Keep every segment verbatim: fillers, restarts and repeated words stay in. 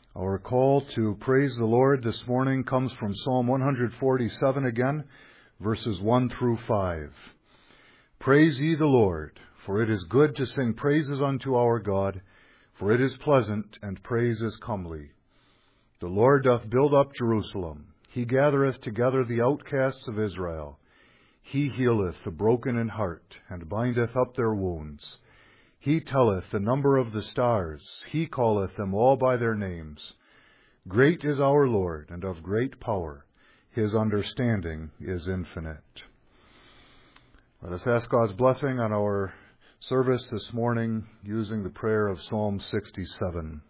Our call to praise the Lord this morning comes from Psalm one forty-seven again, verses one through five. Praise ye the Lord, for it is good to sing praises unto our God, for it is pleasant, and praise is comely. The Lord doth build up Jerusalem. He gathereth together the outcasts of Israel. He healeth the broken in heart, and bindeth up their wounds. He telleth the number of the stars. He calleth them all by their names. Great is our Lord, and of great power. His understanding is infinite. Let us ask God's blessing on our service this morning using the prayer of Psalm sixty-seven.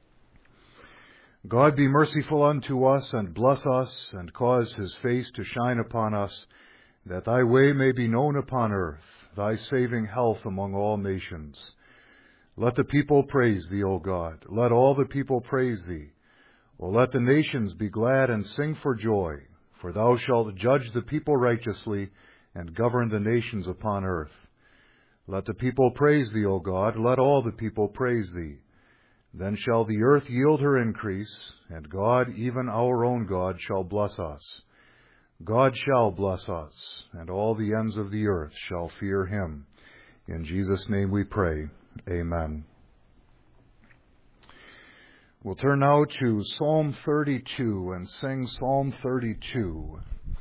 God be merciful unto us, and bless us, and cause his face to shine upon us, that thy way may be known upon earth, thy saving health among all nations. Let the people praise thee, O God. Let all the people praise thee. O let the nations be glad and sing for joy, for thou shalt judge the people righteously, and govern the nations upon earth. Let the people praise thee, O God. Let all the people praise thee. Then shall the earth yield her increase, and God, even our own God, shall bless us. God shall bless us, and all the ends of the earth shall fear him. In Jesus' name we pray. Amen. We'll turn now to Psalm thirty-two and sing Psalm thirty-two.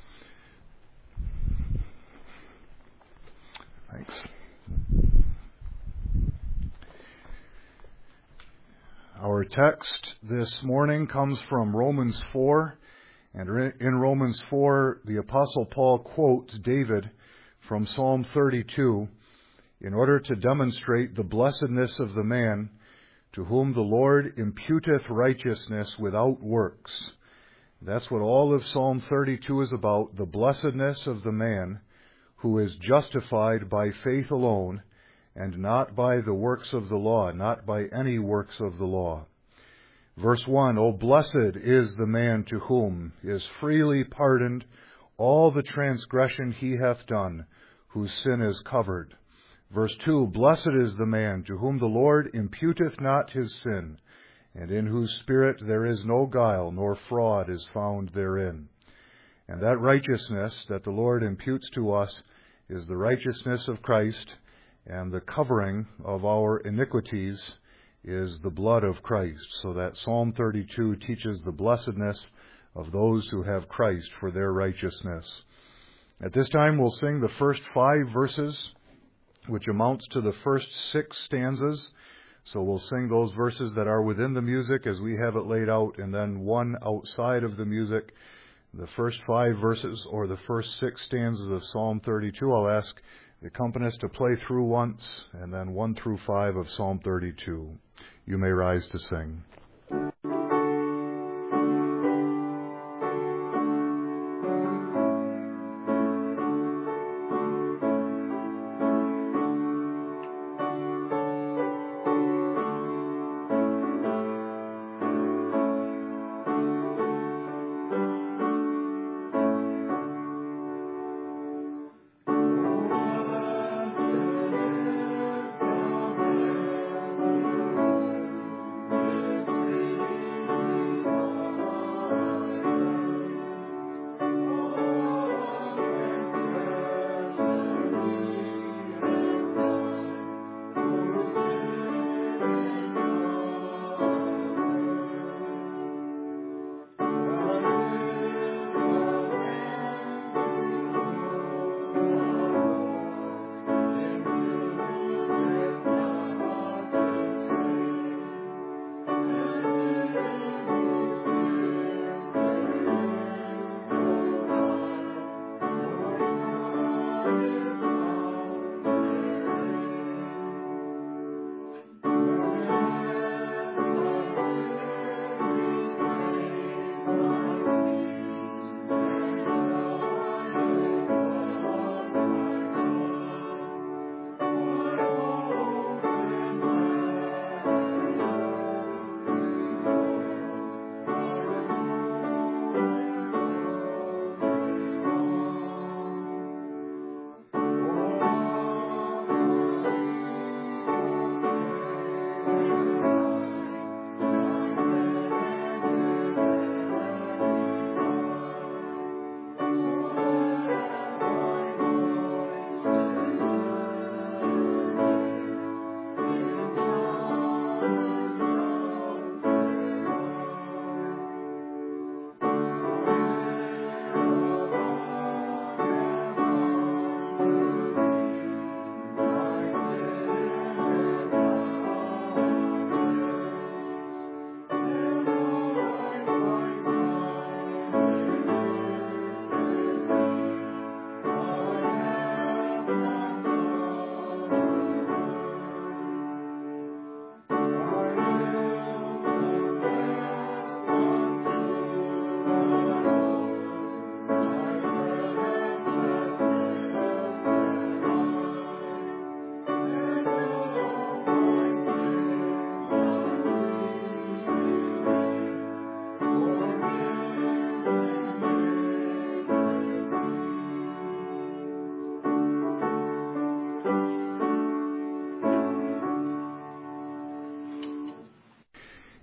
Thanks. Our text this morning comes from Romans four. And in Romans four, the Apostle Paul quotes David from Psalm thirty-two in order to demonstrate the blessedness of the man to whom the Lord imputeth righteousness without works. That's what all of Psalm thirty-two is about, the blessedness of the man who is justified by faith alone and not by the works of the law, not by any works of the law. Verse one, O blessed is the man to whom is freely pardoned all the transgression he hath done, whose sin is covered. Verse two, blessed is the man to whom the Lord imputeth not his sin, and in whose spirit there is no guile, nor fraud is found therein. And that righteousness that the Lord imputes to us is the righteousness of Christ, and the covering of our iniquities is the blood of Christ. So that Psalm thirty-two teaches the blessedness of those who have Christ for their righteousness. At this time, we'll sing the first five verses, which amounts to the first six stanzas. So we'll sing those verses that are within the music as we have it laid out, and then one outside of the music. The first five verses, or the first six stanzas of Psalm thirty-two, I'll ask the accompanist to play through once, and then one through five of Psalm thirty-two. You may rise to sing.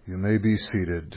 You may be seated.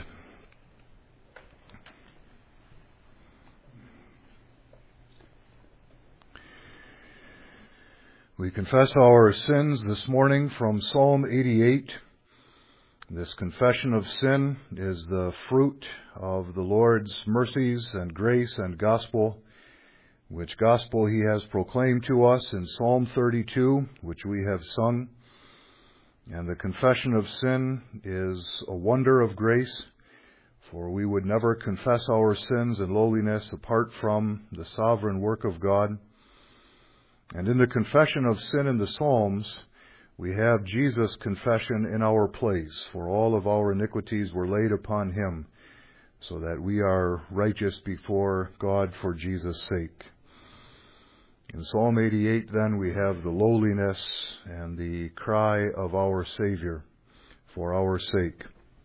We confess our sins this morning from Psalm eighty-eight. This confession of sin is the fruit of the Lord's mercies and grace and gospel, which gospel he has proclaimed to us in Psalm thirty-two, which we have sung. And the confession of sin is a wonder of grace, for we would never confess our sins in lowliness apart from the sovereign work of God. And in the confession of sin in the Psalms, we have Jesus' confession in our place, for all of our iniquities were laid upon him, so that we are righteous before God for Jesus' sake. In Psalm eighty-eight, then, we have the lowliness and the cry of our Savior for our sake.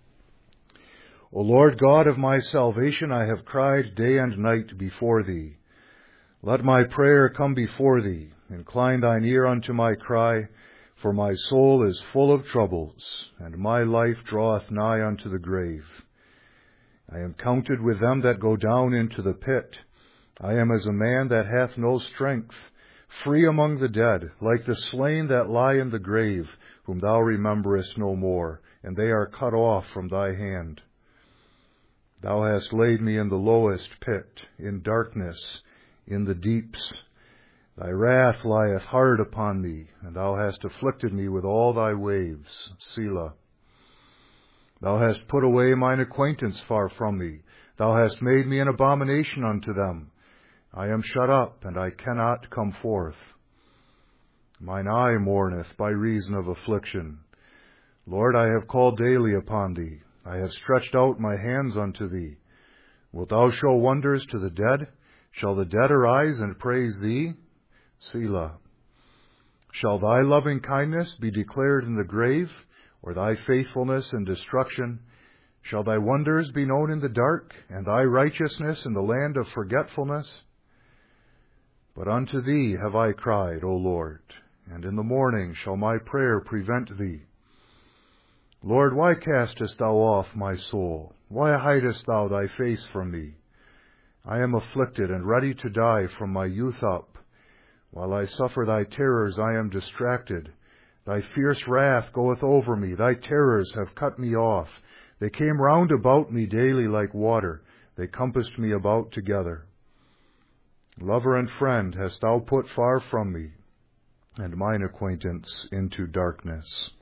O Lord God of my salvation, I have cried day and night before thee. Let my prayer come before thee. Incline thine ear unto my cry, for my soul is full of troubles, and my life draweth nigh unto the grave. I am counted with them that go down into the pit. I am as a man that hath no strength, free among the dead, like the slain that lie in the grave, whom thou rememberest no more, and they are cut off from thy hand. Thou hast laid me in the lowest pit, in darkness, in the deeps. Thy wrath lieth hard upon me, and thou hast afflicted me with all thy waves. Selah. Thou hast put away mine acquaintance far from me. Thou hast made me an abomination unto them. I am shut up, and I cannot come forth. Mine eye mourneth by reason of affliction. Lord, I have called daily upon thee. I have stretched out my hands unto thee. Wilt thou show wonders to the dead? Shall the dead arise and praise thee? Selah. Shall thy loving kindness be declared in the grave, or thy faithfulness in destruction? Shall thy wonders be known in the dark, and thy righteousness in the land of forgetfulness? But unto thee have I cried, O Lord, and in the morning shall my prayer prevent thee. Lord, why castest thou off my soul? Why hidest thou thy face from me? I am afflicted and ready to die from my youth up. While I suffer thy terrors, I am distracted. Thy fierce wrath goeth over me. Thy terrors have cut me off. They came round about me daily like water. They compassed me about together. Lover and friend hast thou put far from me, and mine acquaintance into darkness.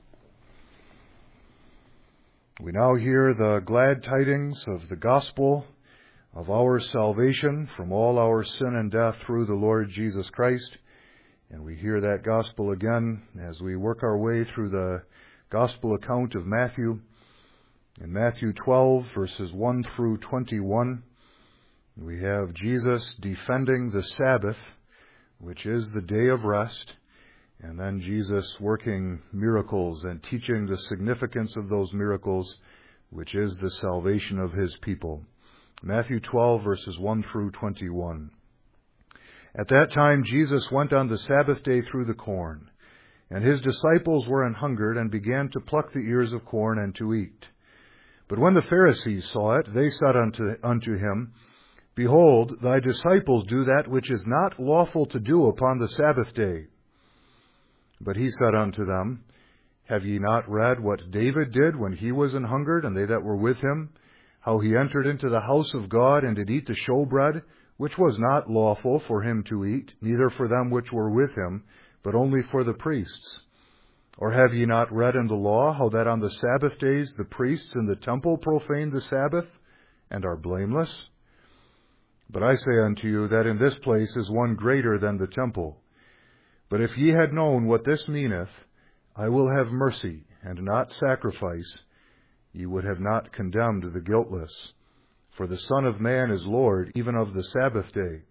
We now hear the glad tidings of the gospel of our salvation from all our sin and death through the Lord Jesus Christ. And we hear that gospel again as we work our way through the gospel account of Matthew. In Matthew twelve, verses one through twenty-one, we have Jesus defending the Sabbath, which is the day of rest, and then Jesus working miracles and teaching the significance of those miracles, which is the salvation of his people. Matthew twelve, verses one through twenty-one. At that time Jesus went on the Sabbath day through the corn, and his disciples were an hungered, and began to pluck the ears of corn and to eat. But when the Pharisees saw it, they said unto, unto him, Behold, thy disciples do that which is not lawful to do upon the Sabbath day. But he said unto them, Have ye not read what David did when he was an hungered, and they that were with him, how he entered into the house of God, and did eat the showbread, which was not lawful for him to eat, neither for them which were with him, but only for the priests? Or have ye not read in the law how that on the Sabbath days the priests in the temple profane the Sabbath, and are blameless? But I say unto you that in this place is one greater than the temple. But if ye had known what this meaneth, I will have mercy, and not sacrifice, ye would have not condemned the guiltless. For the Son of Man is Lord even of the Sabbath day.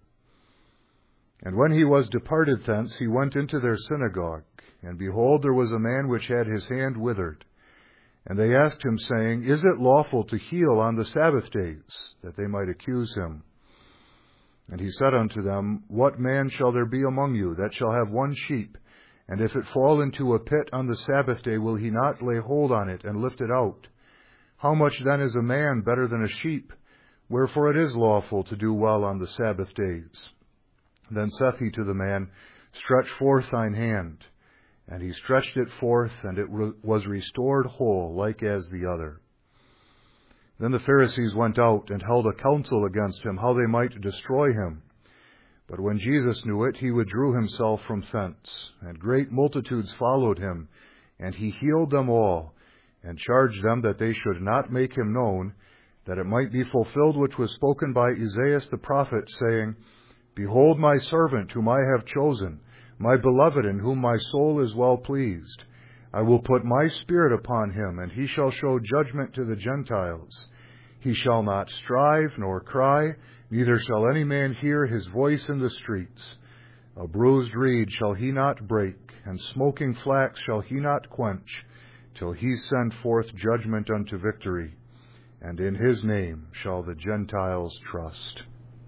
And when he was departed thence, he went into their synagogue. And behold, there was a man which had his hand withered. And they asked him, saying, Is it lawful to heal on the Sabbath days? That they might accuse him. And he said unto them, What man shall there be among you that shall have one sheep, and if it fall into a pit on the Sabbath day, will he not lay hold on it and lift it out? How much then is a man better than a sheep? Wherefore it is lawful to do well on the Sabbath days. Then saith he to the man, Stretch forth thine hand. And he stretched it forth, and it re- was restored whole, like as the other. Then the Pharisees went out, and held a council against him, how they might destroy him. But when Jesus knew it, he withdrew himself from thence. And great multitudes followed him, and he healed them all, and charged them that they should not make him known, that it might be fulfilled which was spoken by Isaiah the prophet, saying, Behold my servant, whom I have chosen, my beloved, in whom my soul is well pleased. I will put my spirit upon him, and he shall show judgment to the Gentiles. He shall not strive nor cry, neither shall any man hear his voice in the streets. A bruised reed shall he not break, and smoking flax shall he not quench, till he send forth judgment unto victory, and in his name shall the Gentiles trust.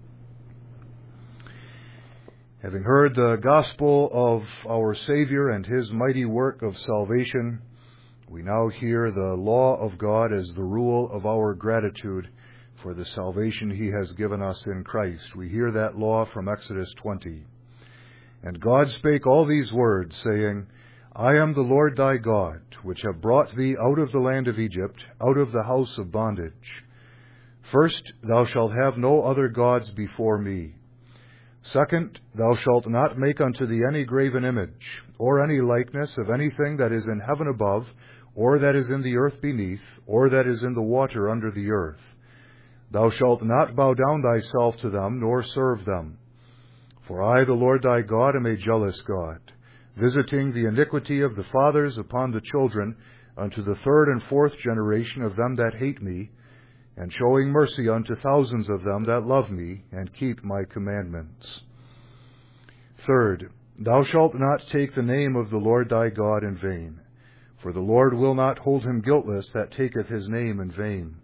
Having heard the gospel of our Savior and his mighty work of salvation, we now hear the law of God as the rule of our gratitude for the salvation he has given us in Christ. We hear that law from Exodus twenty. And God spake all these words, saying, I am the Lord thy God, which have brought thee out of the land of Egypt, out of the house of bondage. First, thou shalt have no other gods before me. Second, thou shalt not make unto thee any graven image, or any likeness of anything that is in heaven above, or that is in the earth beneath, or that is in the water under the earth. Thou shalt not bow down thyself to them, nor serve them. For I, the Lord thy God, am a jealous God, visiting the iniquity of the fathers upon the children, unto the third and fourth generation of them that hate me, and showing mercy unto thousands of them that love me, and keep my commandments. Third, thou shalt not take the name of the Lord thy God in vain, for the Lord will not hold him guiltless that taketh his name in vain.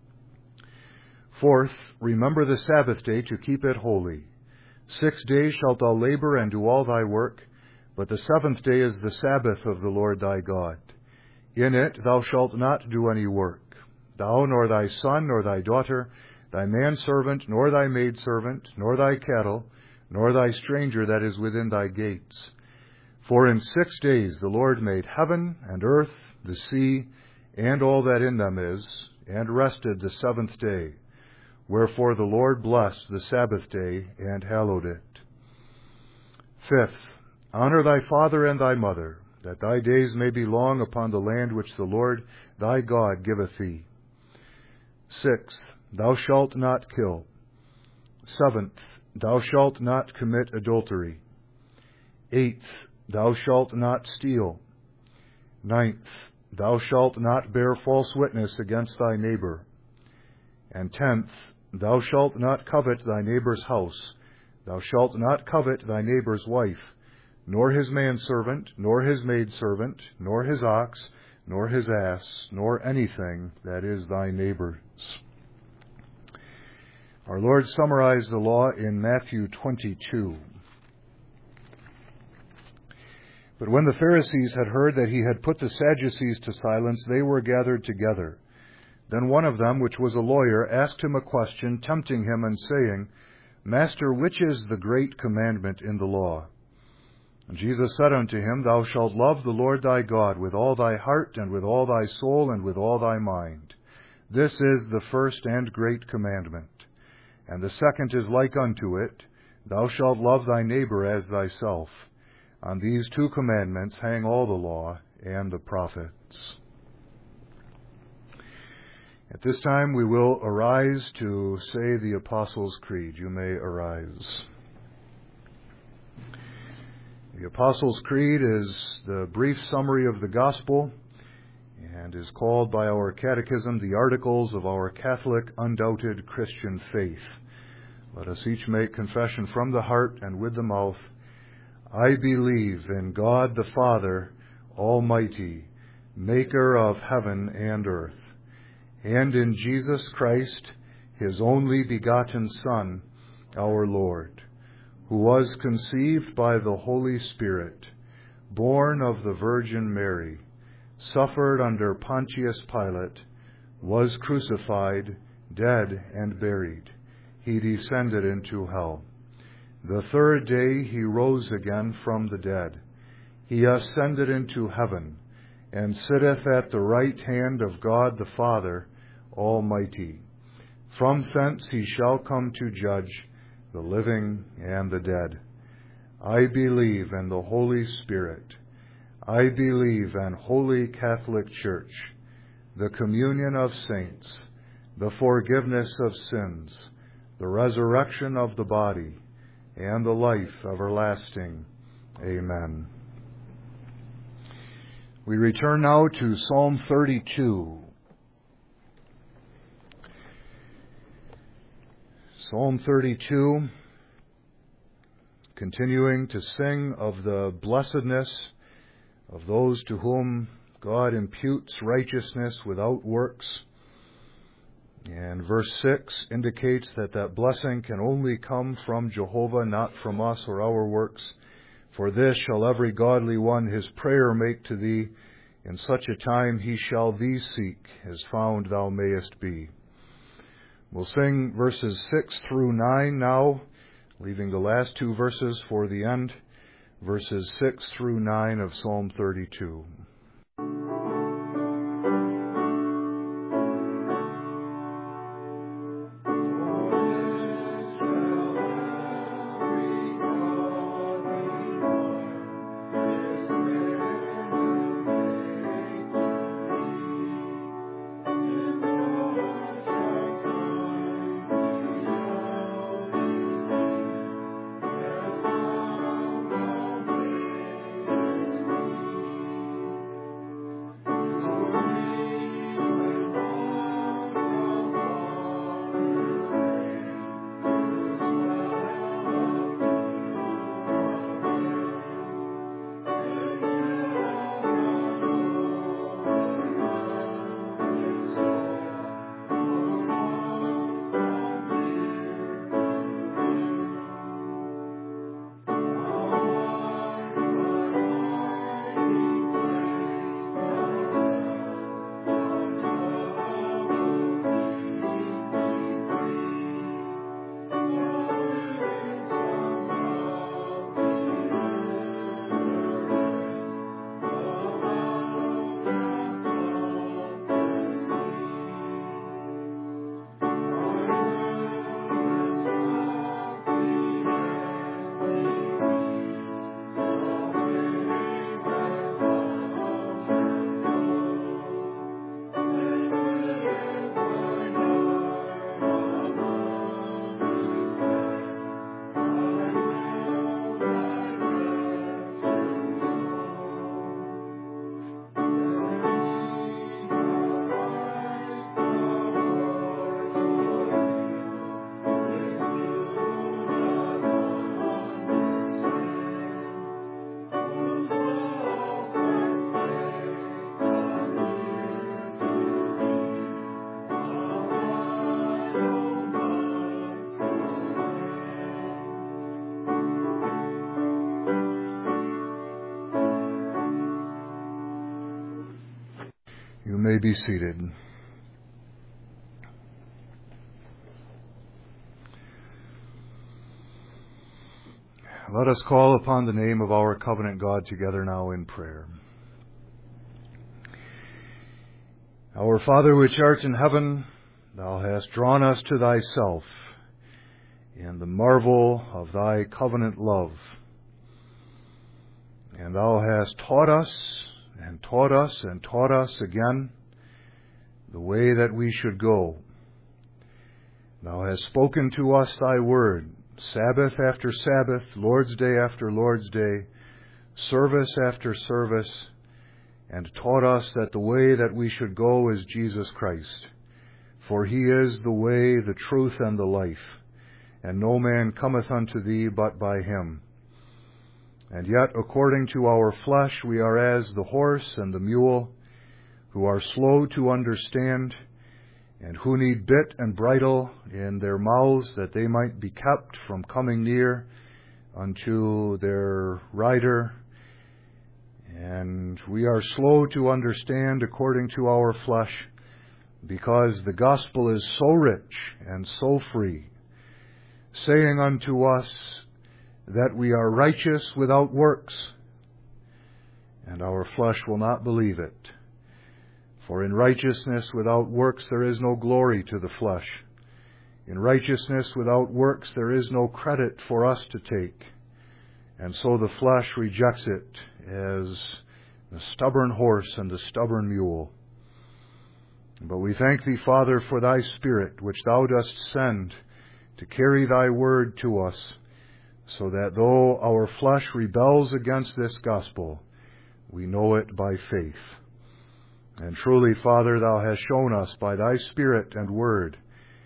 Fourth, remember the Sabbath day to keep it holy. Six days shalt thou labor and do all thy work, but the seventh day is the Sabbath of the Lord thy God. In it thou shalt not do any work, thou, nor thy son, nor thy daughter, thy manservant, nor thy maidservant, nor thy cattle, nor thy stranger that is within thy gates. For in six days the Lord made heaven and earth, the sea, and all that in them is, and rested the seventh day. Wherefore the Lord blessed the Sabbath day, and hallowed it. Fifth, honor thy father and thy mother, that thy days may be long upon the land which the Lord thy God giveth thee. Sixth, thou shalt not kill. Seventh, thou shalt not commit adultery. Eighth, thou shalt not steal. Ninth, thou shalt not bear false witness against thy neighbor. And tenth, thou shalt not covet thy neighbor's house. Thou shalt not covet thy neighbor's wife, nor his manservant, nor his maidservant, nor his ox, nor his ass, nor anything that is thy neighbor's. Our Lord summarized the law in Matthew twenty-two. But when the Pharisees had heard that he had put the Sadducees to silence, they were gathered together. Then one of them, which was a lawyer, asked him a question, tempting him, and saying, Master, which is the great commandment in the law? And Jesus said unto him, Thou shalt love the Lord thy God with all thy heart, and with all thy soul, and with all thy mind. This is the first and great commandment. And the second is like unto it, Thou shalt love thy neighbor as thyself. On these two commandments hang all the law and the prophets. At this time we will arise to say the Apostles' Creed. You may arise. The Apostles' Creed is the brief summary of the Gospel and is called by our Catechism the Articles of our Catholic Undoubted Christian Faith. Let us each make confession from the heart and with the mouth. I believe in God the Father Almighty, maker of heaven and earth, and in Jesus Christ, his only begotten Son, our Lord, who was conceived by the Holy Spirit, born of the Virgin Mary, suffered under Pontius Pilate, was crucified, dead, and buried. He descended into hell. The third day he rose again from the dead. He ascended into heaven, and sitteth at the right hand of God the Father Almighty. From thence he shall come to judge the living and the dead. I believe in the Holy Spirit. I believe in Holy Catholic Church, the communion of saints, the forgiveness of sins, the resurrection of the body, and the life everlasting. Amen. We return now to Psalm thirty-two. Psalm thirty-two, continuing to sing of the blessedness of those to whom God imputes righteousness without works. And verse six indicates that that blessing can only come from Jehovah, not from us or our works. For this shall every godly one his prayer make to thee. In such a time he shall thee seek, as found thou mayest be. We'll sing verses six through nine now, leaving the last two verses for the end. Verses six through nine of Psalm thirty-two. You may be seated. Let us call upon the name of our covenant God together now in prayer. Our Father which art in heaven, thou hast drawn us to thyself in the marvel of thy covenant love. And thou hast taught us and taught us and taught us again the way that we should go. Thou hast spoken to us thy word, Sabbath after Sabbath, Lord's Day after Lord's Day, service after service, and taught us that the way that we should go is Jesus Christ. For he is the way, the truth, and the life, and no man cometh unto thee but by him. And yet, according to our flesh, we are as the horse and the mule, who are slow to understand, and who need bit and bridle in their mouths, that they might be kept from coming near unto their rider. And we are slow to understand according to our flesh, because the gospel is so rich and so free, saying unto us that we are righteous without works, and our flesh will not believe it. For in righteousness without works there is no glory to the flesh. In righteousness without works there is no credit for us to take. And so the flesh rejects it as the stubborn horse and the stubborn mule. But we thank Thee, Father, for Thy Spirit, which Thou dost send to carry Thy word to us, so that though our flesh rebels against this gospel, we know it by faith. And truly, Father, Thou hast shown us by Thy Spirit and word,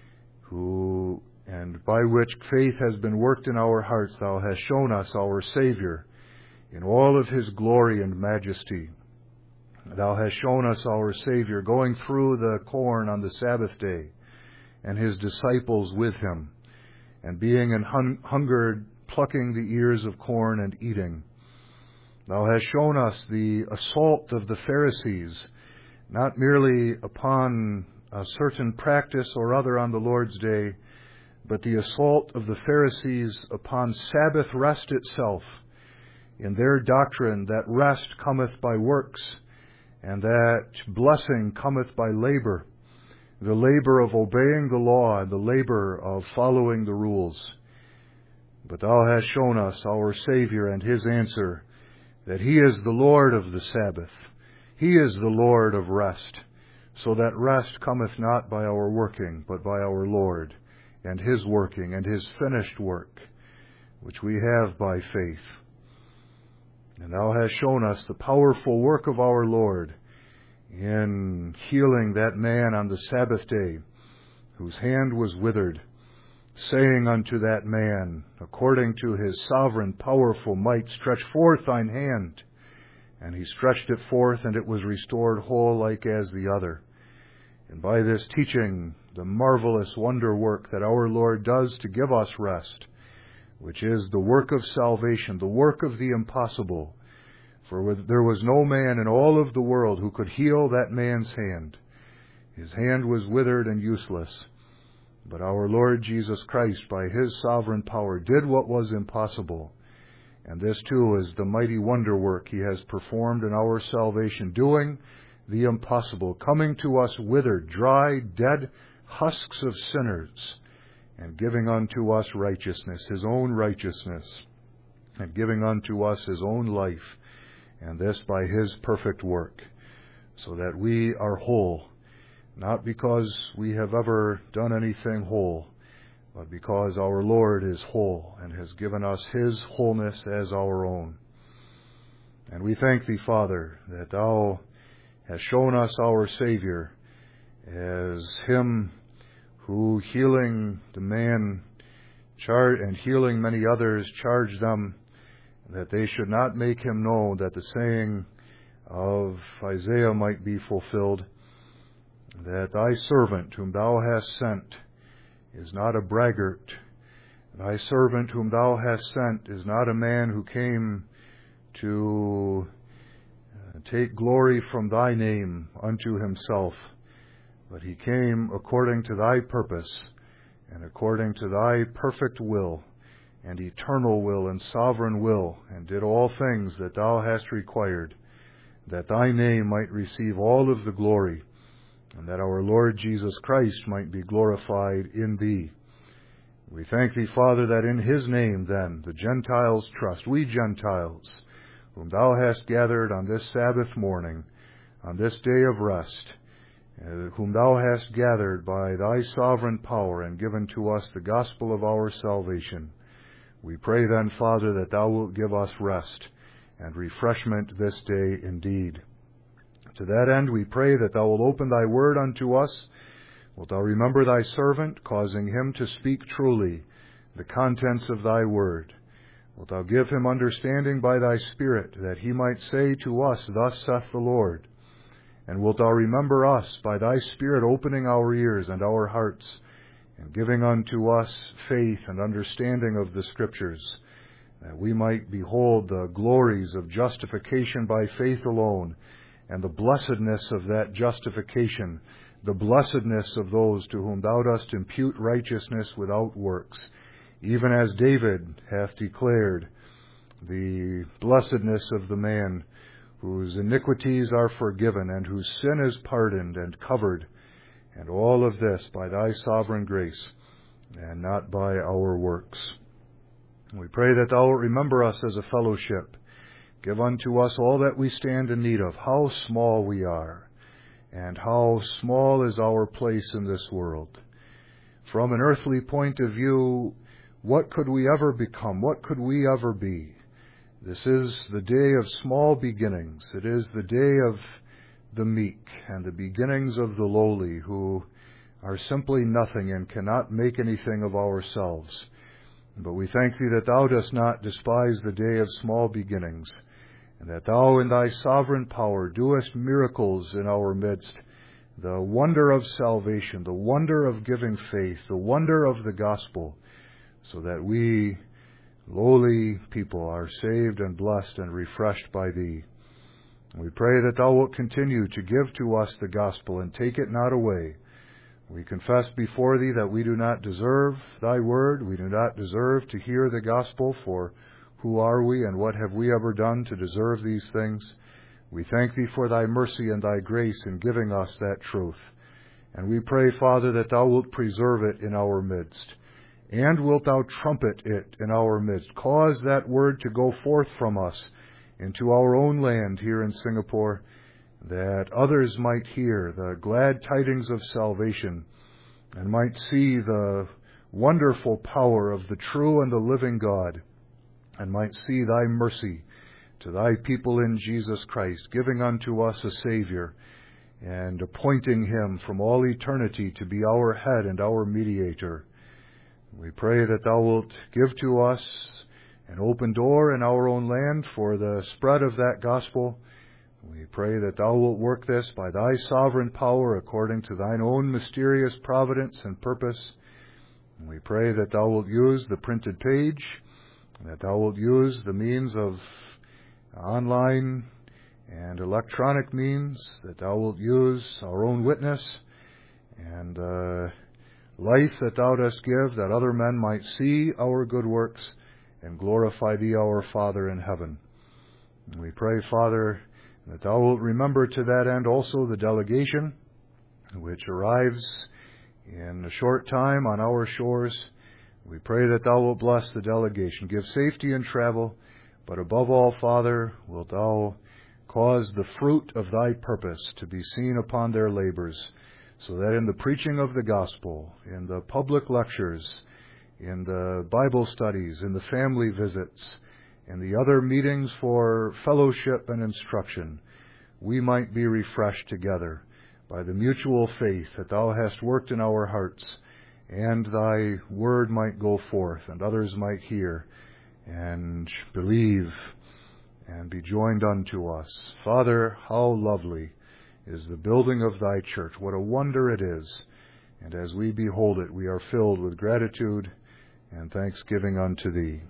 who and by which faith has been worked in our hearts, Thou hast shown us our Savior in all of His glory and majesty. Thou hast shown us our Savior going through the corn on the Sabbath day, and His disciples with Him, and being an hun- hungered, plucking the ears of corn and eating. Thou hast shown us the assault of the Pharisees, not merely upon a certain practice or other on the Lord's day, but the assault of the Pharisees upon Sabbath rest itself, in their doctrine that rest cometh by works, and that blessing cometh by labor, the labor of obeying the law and the labor of following the rules. But Thou hast shown us our Savior and His answer, that He is the Lord of the Sabbath. He is the Lord of rest, so that rest cometh not by our working, but by our Lord, and His working, and His finished work, which we have by faith. And Thou hast shown us the powerful work of our Lord in healing that man on the Sabbath day, whose hand was withered, saying unto that man, according to His sovereign, powerful might, stretch forth thine hand. And he stretched it forth, and it was restored whole like as the other. And by this teaching, the marvelous wonder work that our Lord does to give us rest, which is the work of salvation, the work of the impossible. For there was no man in all of the world who could heal that man's hand. His hand was withered and useless. But our Lord Jesus Christ, by His sovereign power, did what was impossible. And this too is the mighty wonder work He has performed in our salvation, doing the impossible, coming to us withered, dry, dead husks of sinners, and giving unto us righteousness, His own righteousness, and giving unto us His own life, and this by His perfect work, so that we are whole, not because we have ever done anything whole, but because our Lord is whole and has given us His wholeness as our own. And we thank Thee, Father, that Thou hast shown us our Savior as Him who, healing the man char- and healing many others, charged them that they should not make Him know, that the saying of Isaiah might be fulfilled, that Thy servant whom Thou hast sent is not a braggart. Thy servant whom Thou hast sent is not a man who came to take glory from Thy name unto himself, but he came according to Thy purpose and according to Thy perfect will and eternal will and sovereign will, and did all things that Thou hast required, that Thy name might receive all of the glory, and that our Lord Jesus Christ might be glorified in Thee. We thank Thee, Father, that in His name, then, the Gentiles trust, we Gentiles, whom Thou hast gathered on this Sabbath morning, on this day of rest, uh, whom Thou hast gathered by Thy sovereign power and given to us the gospel of our salvation. We pray then, Father, that Thou wilt give us rest and refreshment this day indeed. To that end, we pray that Thou wilt open Thy word unto us. Wilt Thou remember Thy servant, causing him to speak truly the contents of Thy word. Wilt Thou give him understanding by Thy Spirit, that he might say to us, Thus saith the Lord. And wilt Thou remember us by Thy Spirit opening our ears and our hearts, and giving unto us faith and understanding of the Scriptures, that we might behold the glories of justification by faith alone, and the blessedness of that justification, the blessedness of those to whom thou dost impute righteousness without works, even as David hath declared the blessedness of the man whose iniquities are forgiven and whose sin is pardoned and covered, and all of this by thy sovereign grace and not by our works. We pray that thou wilt remember us as a fellowship. Give unto us all that we stand in need of, how small we are, and how small is our place in this world. From an earthly point of view, what could we ever become? What could we ever be? This is the day of small beginnings. It is the day of the meek and the beginnings of the lowly, who are simply nothing and cannot make anything of ourselves. But we thank thee that thou dost not despise the day of small beginnings, and that thou in thy sovereign power doest miracles in our midst, the wonder of salvation, the wonder of giving faith, the wonder of the gospel, so that we, lowly people, are saved and blessed and refreshed by thee. We pray that thou wilt continue to give to us the gospel and take it not away. We confess before thee that we do not deserve thy word. We do not deserve to hear the gospel, for who are we and what have we ever done to deserve these things? We thank thee for thy mercy and thy grace in giving us that truth. And we pray, Father, that thou wilt preserve it in our midst. And wilt thou trumpet it in our midst. Cause that word to go forth from us into our own land here in Singapore, that others might hear the glad tidings of salvation and might see the wonderful power of the true and the living God, and might see thy mercy to thy people in Jesus Christ, giving unto us a Savior and appointing him from all eternity to be our head and our mediator. We pray that thou wilt give to us an open door in our own land for the spread of that gospel. We pray that thou wilt work this by thy sovereign power according to thine own mysterious providence and purpose. And we pray that thou wilt use the printed page, that thou wilt use the means of online and electronic means, that thou wilt use our own witness and uh, life that thou dost give, that other men might see our good works and glorify thee, our Father in heaven. And we pray, Father, that thou wilt remember to that end also the delegation which arrives in a short time on our shores. We pray that thou wilt bless the delegation. Give safety in travel, but above all, Father, wilt thou cause the fruit of thy purpose to be seen upon their labors, so that in the preaching of the gospel, in the public lectures, in the Bible studies, in the family visits, in the other meetings for fellowship and instruction, we might be refreshed together by the mutual faith that thou hast worked in our hearts, and thy word might go forth, and others might hear and believe and be joined unto us. Father, how lovely is the building of thy church. What a wonder it is. And as we behold it, we are filled with gratitude and thanksgiving unto thee.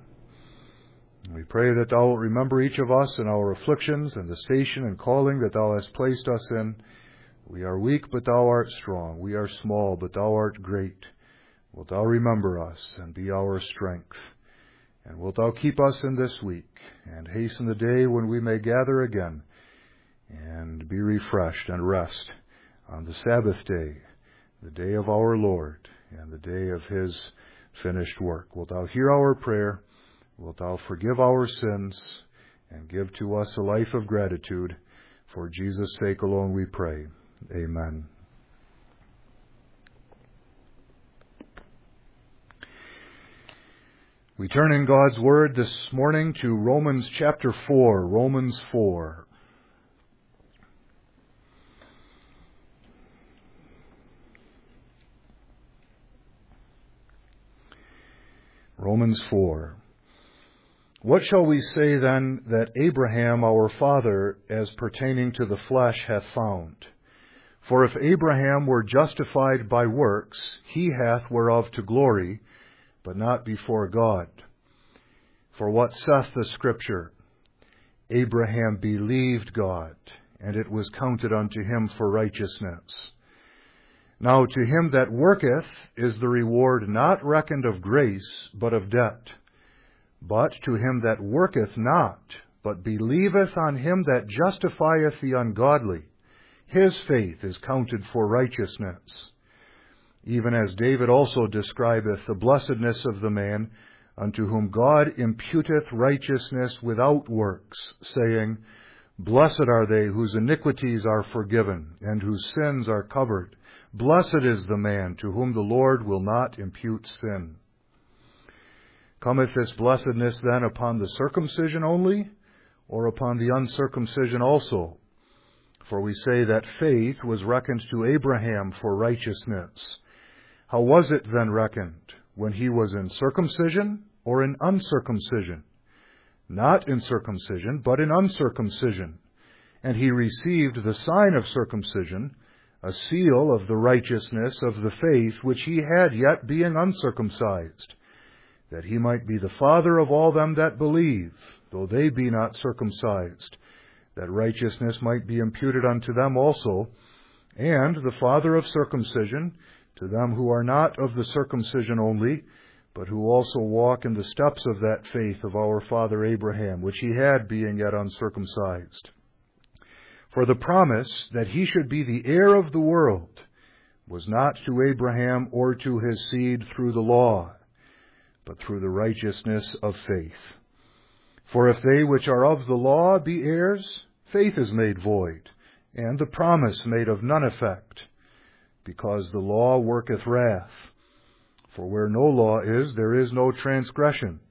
We pray that thou wilt remember each of us in our afflictions and the station and calling that thou hast placed us in. We are weak, but thou art strong. We are small, but thou art great. Wilt thou remember us and be our strength? And wilt thou keep us in this week and hasten the day when we may gather again and be refreshed and rest on the Sabbath day, the day of our Lord and the day of his finished work. Wilt thou hear our prayer? Wilt thou forgive our sins and give to us a life of gratitude? For Jesus' sake alone we pray. Amen. We turn in God's Word this morning to Romans chapter four, Romans four. Romans four. What shall we say then that Abraham our father, as pertaining to the flesh, hath found? For if Abraham were justified by works, he hath whereof to glory, but not before God. For what saith the Scripture? Abraham believed God, and it was counted unto him for righteousness. Now to him that worketh is the reward not reckoned of grace, but of debt. But to him that worketh not, but believeth on him that justifieth the ungodly, his faith is counted for righteousness. Even as David also describeth the blessedness of the man unto whom God imputeth righteousness without works, saying, Blessed are they whose iniquities are forgiven, and whose sins are covered. Blessed is the man to whom the Lord will not impute sin. Cometh this blessedness then upon the circumcision only, or upon the uncircumcision also? For we say that faith was reckoned to Abraham for righteousness. How was it then reckoned? When he was in circumcision or in uncircumcision? Not in circumcision, but in uncircumcision. And he received the sign of circumcision, a seal of the righteousness of the faith which he had yet being uncircumcised, that he might be the father of all them that believe, though they be not circumcised, that righteousness might be imputed unto them also, and the father of circumcision to them who are not of the circumcision only, but who also walk in the steps of that faith of our father Abraham, which he had being yet uncircumcised. For the promise that he should be the heir of the world was not to Abraham or to his seed through the law, but through the righteousness of faith. For if they which are of the law be heirs, faith is made void, and the promise made of none effect, because the law worketh wrath. For where no law is, there is no transgression.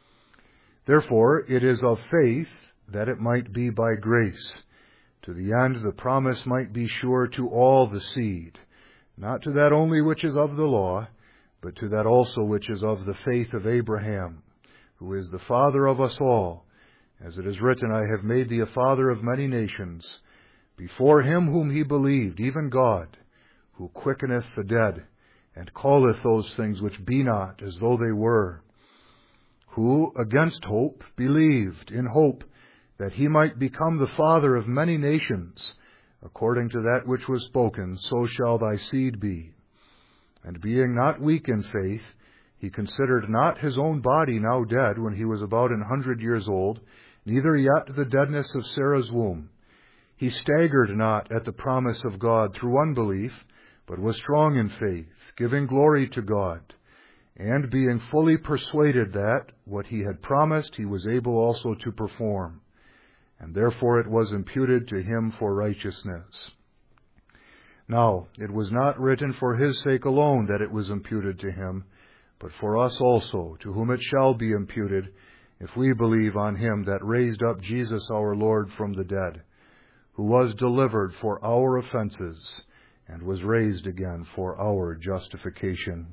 Therefore it is of faith, that it might be by grace, to the end the promise might be sure to all the seed, not to that only which is of the law, but to that also which is of the faith of Abraham, who is the father of us all. As it is written, I have made thee a father of many nations, before him whom he believed, even God, who quickeneth the dead, and calleth those things which be not as though they were, who against hope believed, in hope that he might become the father of many nations, according to that which was spoken, so shall thy seed be. And being not weak in faith, he considered not his own body now dead when he was about an hundred years old, neither yet the deadness of Sarah's womb. He staggered not at the promise of God through unbelief, but was strong in faith, giving glory to God, and being fully persuaded that what he had promised he was able also to perform. And therefore it was imputed to him for righteousness. Now, it was not written for his sake alone that it was imputed to him, but for us also, to whom it shall be imputed, if we believe on him that raised up Jesus our Lord from the dead, who was delivered for our offenses, and was raised again for our justification.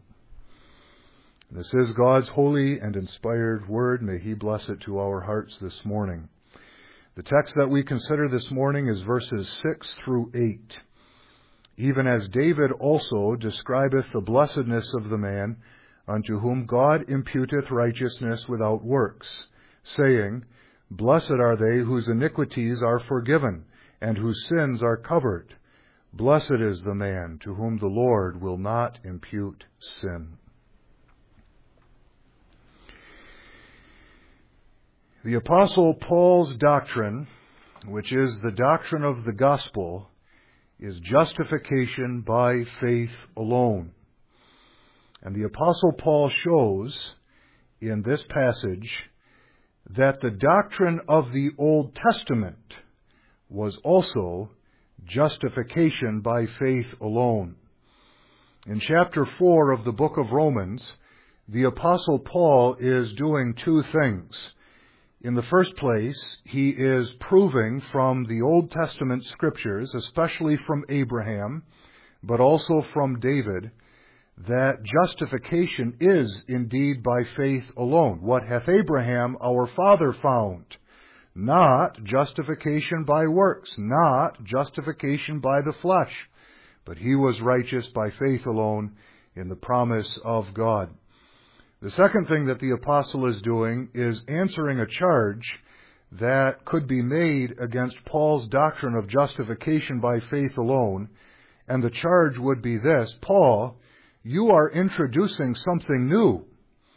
This is God's holy and inspired word. May he bless it to our hearts this morning. The text that we consider this morning is verses six through eight. Even as David also describeth the blessedness of the man unto whom God imputeth righteousness without works, saying, Blessed are they whose iniquities are forgiven, and whose sins are covered. Blessed is the man to whom the Lord will not impute sin. The Apostle Paul's doctrine, which is the doctrine of the gospel, is justification by faith alone. And the Apostle Paul shows in this passage that the doctrine of the Old Testament was also justification by faith alone. In chapter four of the book of Romans, the Apostle Paul is doing two things. In the first place, he is proving from the Old Testament scriptures, especially from Abraham, but also from David, that justification is indeed by faith alone. What hath Abraham our father found? Not justification by works, not justification by the flesh, but he was righteous by faith alone in the promise of God. The second thing that the apostle is doing is answering a charge that could be made against Paul's doctrine of justification by faith alone, And the charge would be this: Paul, you are introducing something new.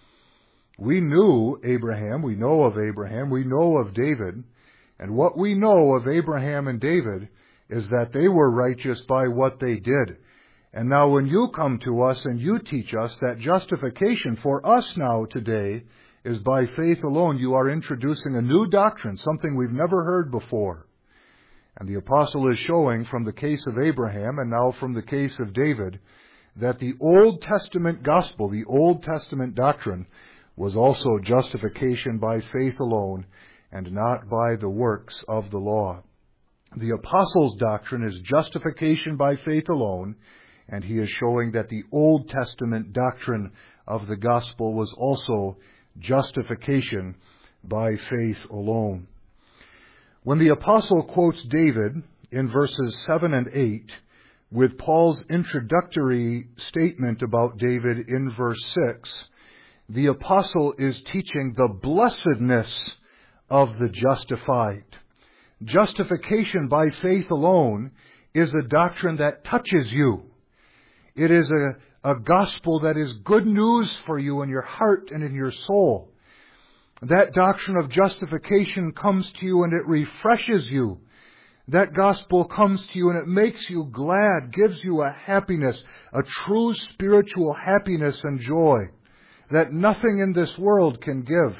We knew Abraham, we know of Abraham, we know of David, and what we know of Abraham and David is that they were righteous by what they did. And now when you come to us and you teach us that justification for us now today is by faith alone, you are introducing a new doctrine, something we've never heard before. And the apostle is showing from the case of Abraham and now from the case of David that the Old Testament gospel, the Old Testament doctrine, was also justification by faith alone and not by the works of the law. The apostle's doctrine is justification by faith alone, and he is showing that the Old Testament doctrine of the gospel was also justification by faith alone. When the apostle quotes David in verses seven and eight, with Paul's introductory statement about David in verse six, the apostle is teaching the blessedness of the justified. Justification by faith alone is a doctrine that touches you. It is a, a gospel that is good news for you in your heart and in your soul. That doctrine of justification comes to you and it refreshes you. That gospel comes to you and it makes you glad, gives you a happiness, a true spiritual happiness and joy that nothing in this world can give.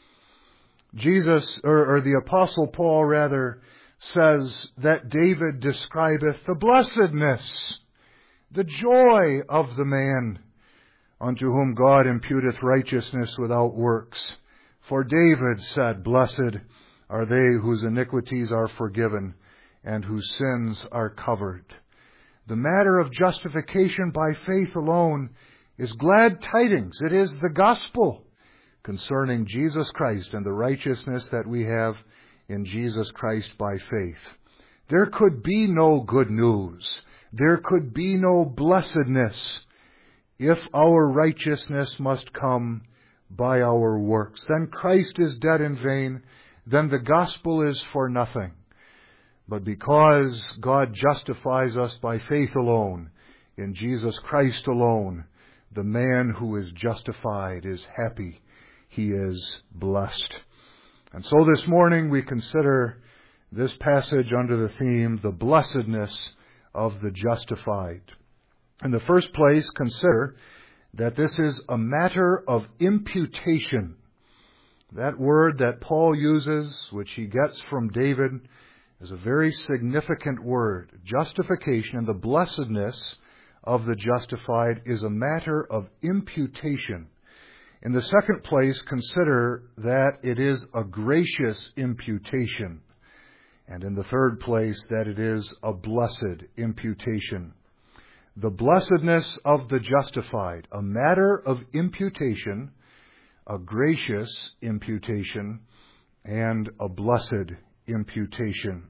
Jesus, or, or the Apostle Paul rather, says that David describeth the blessedness, the joy of the man unto whom God imputeth righteousness without works. For David said, Blessed are they whose iniquities are forgiven and whose sins are covered. The matter of justification by faith alone is glad tidings. It is the gospel concerning Jesus Christ and the righteousness that we have in Jesus Christ by faith. There could be no good news. There could be no blessedness if our righteousness must come by our works. Then Christ is dead in vain. Then the gospel is for nothing. But because God justifies us by faith alone, in Jesus Christ alone, the man who is justified is happy. He is blessed. And so this morning we consider this passage under the theme, the blessedness of the justified. In the first place, consider that this is a matter of imputation. That word that Paul uses, which he gets from David, is a very significant word. Justification and the blessedness of the justified is a matter of imputation. In the second place, consider that it is a gracious imputation. And in the third place, that it is a blessed imputation. The blessedness of the justified, a matter of imputation, a gracious imputation, and a blessed imputation.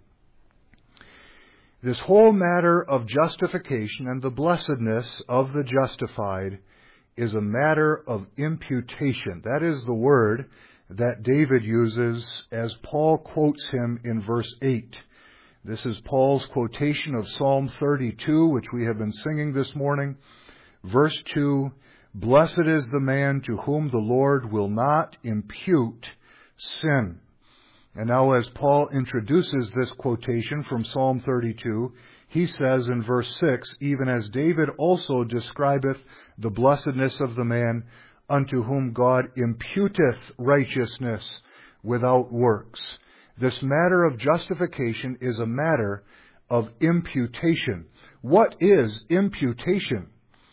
This whole matter of justification and the blessedness of the justified is a matter of imputation. That is the word that David uses as Paul quotes him in verse eight. This is Paul's quotation of Psalm thirty-two, which we have been singing this morning. Verse two, Blessed is the man to whom the Lord will not impute sin. And now as Paul introduces this quotation from Psalm thirty-two, he says in verse six, Even as David also describeth the blessedness of the man unto whom God imputeth righteousness without works. This matter of justification is a matter of imputation. What is imputation?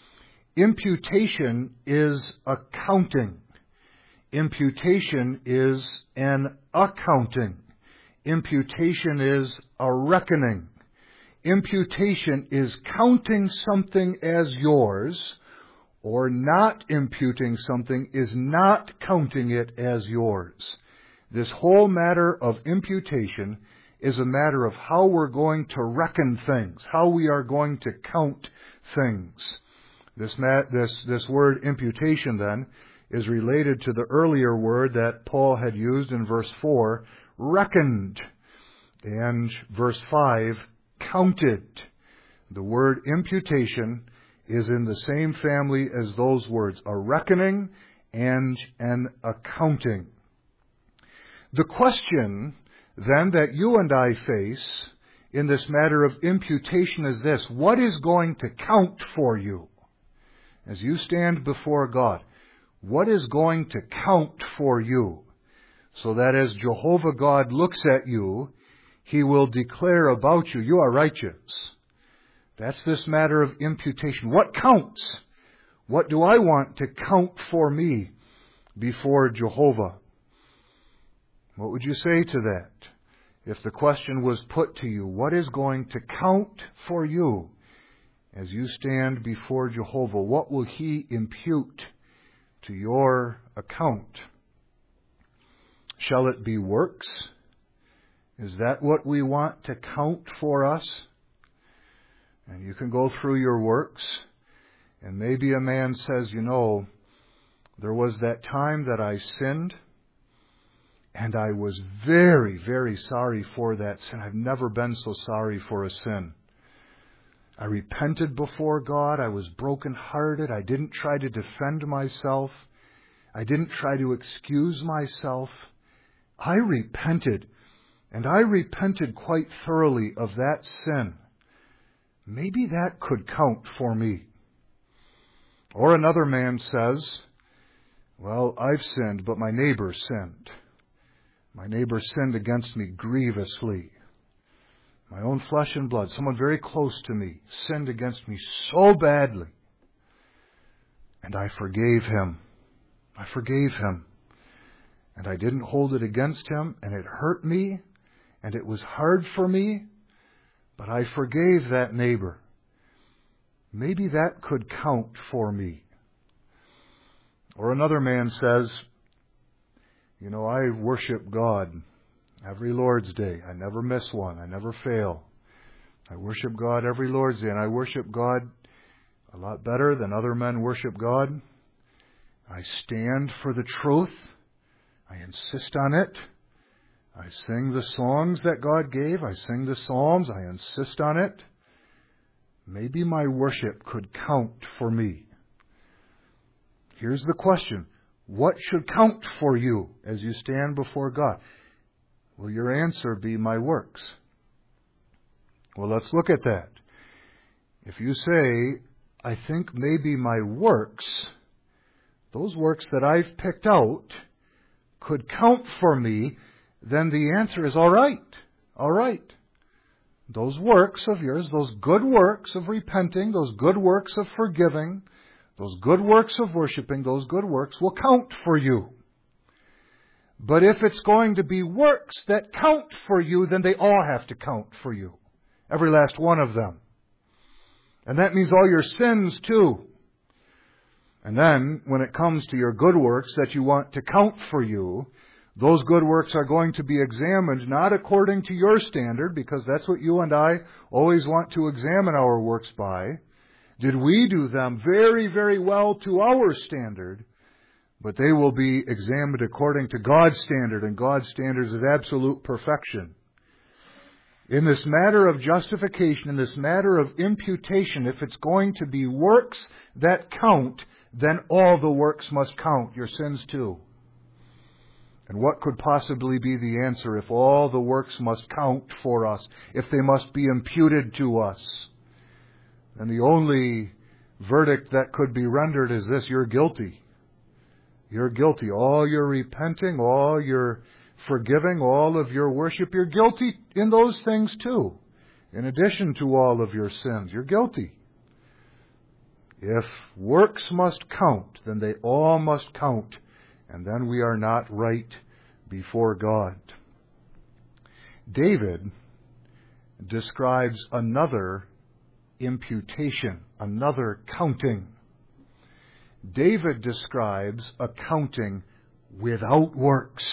Imputation is accounting. Imputation is an accounting. Imputation is a reckoning. Imputation is counting something as yours, or not imputing something is not counting it as yours. This whole matter of imputation is a matter of how we're going to reckon things, how we are going to count things. This, ma- this, this word imputation then is related to the earlier word that Paul had used in verse four, reckoned, and verse five, counted. The word imputation is in the same family as those words, a reckoning and an accounting. The question then that you and I face in this matter of imputation is this: what is going to count for you as you stand before God? What is going to count for you so that as Jehovah God looks at you, He will declare about you, you are righteous? That's this matter of imputation. What counts? What do I want to count for me before Jehovah? What would you say to that? If the question was put to you, what is going to count for you as you stand before Jehovah? What will He impute to your account? Shall it be works? Is that what we want to count for us? And you can go through your works, and maybe a man says, you know, there was that time that I sinned, and I was very, very sorry for that sin. I've never been so sorry for a sin. I repented before God. I was brokenhearted. I didn't try to defend myself. I didn't try to excuse myself. I repented, and I repented quite thoroughly of that sin. Maybe that could count for me. Or another man says, well, I've sinned, but my neighbor sinned. My neighbor sinned against me grievously. My own flesh and blood, someone very close to me, sinned against me so badly. And I forgave him. I forgave him. And I didn't hold it against him, and it hurt me, and it was hard for me, but I forgave that neighbor. Maybe that could count for me. Or another man says, you know, I worship God every Lord's Day. I never miss one. I never fail. I worship God every Lord's Day, and I worship God a lot better than other men worship God. I stand for the truth. I insist on it. I sing the songs that God gave. I sing the psalms. I insist on it. Maybe my worship could count for me. Here's the question. What should count for you as you stand before God? Will your answer be my works? Well, let's look at that. If you say, I think maybe my works, those works that I've picked out, could count for me, then the answer is all right. All right. Those works of yours, those good works of repenting, those good works of forgiving, those good works of worshiping, those good works will count for you. But if it's going to be works that count for you, then they all have to count for you. Every last one of them. And that means all your sins too. And then, when it comes to your good works that you want to count for you, those good works are going to be examined not according to your standard, because that's what you and I always want to examine our works by. Did we do them very, very well to our standard? But they will be examined according to God's standard, and God's standard is absolute perfection. In this matter of justification, in this matter of imputation, if it's going to be works that count, then all the works must count, your sins too. And what could possibly be the answer if all the works must count for us, if they must be imputed to us? And the only verdict that could be rendered is this: you're guilty. You're guilty. All your repenting, all your forgiving, all of your worship, you're guilty in those things too. In addition to all of your sins, you're guilty. If works must count, then they all must count, and then we are not right before God. David describes another imputation, another counting. David describes a counting without works.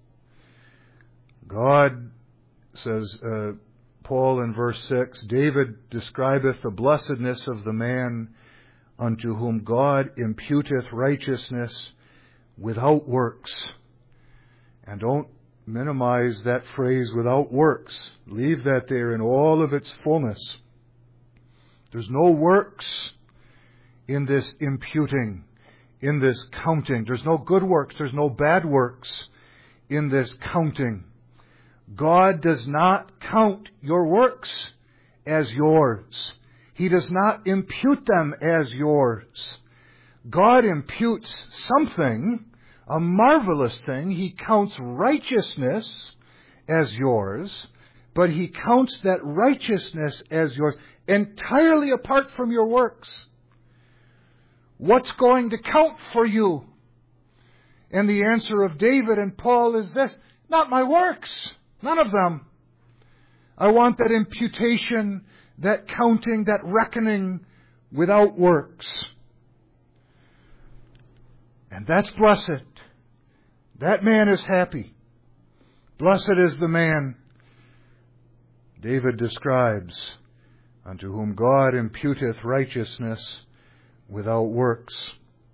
God, says uh, Paul in verse six, David describeth the blessedness of the man unto whom God imputeth righteousness without works. And don't minimize that phrase, without works. Leave that there in all of its fullness. There's no works in this imputing, in this counting. There's no good works. There's no bad works in this counting. God does not count your works as yours. He does not impute them as yours. God imputes something, a marvelous thing. He counts righteousness as yours, but He counts that righteousness as yours entirely apart from your works. What's going to count for you? And the answer of David and Paul is this: not my works. None of them. I want that imputation, that counting, that reckoning without works. And that's blessed. That man is happy. Blessed is the man, David describes, unto whom God imputeth righteousness without works.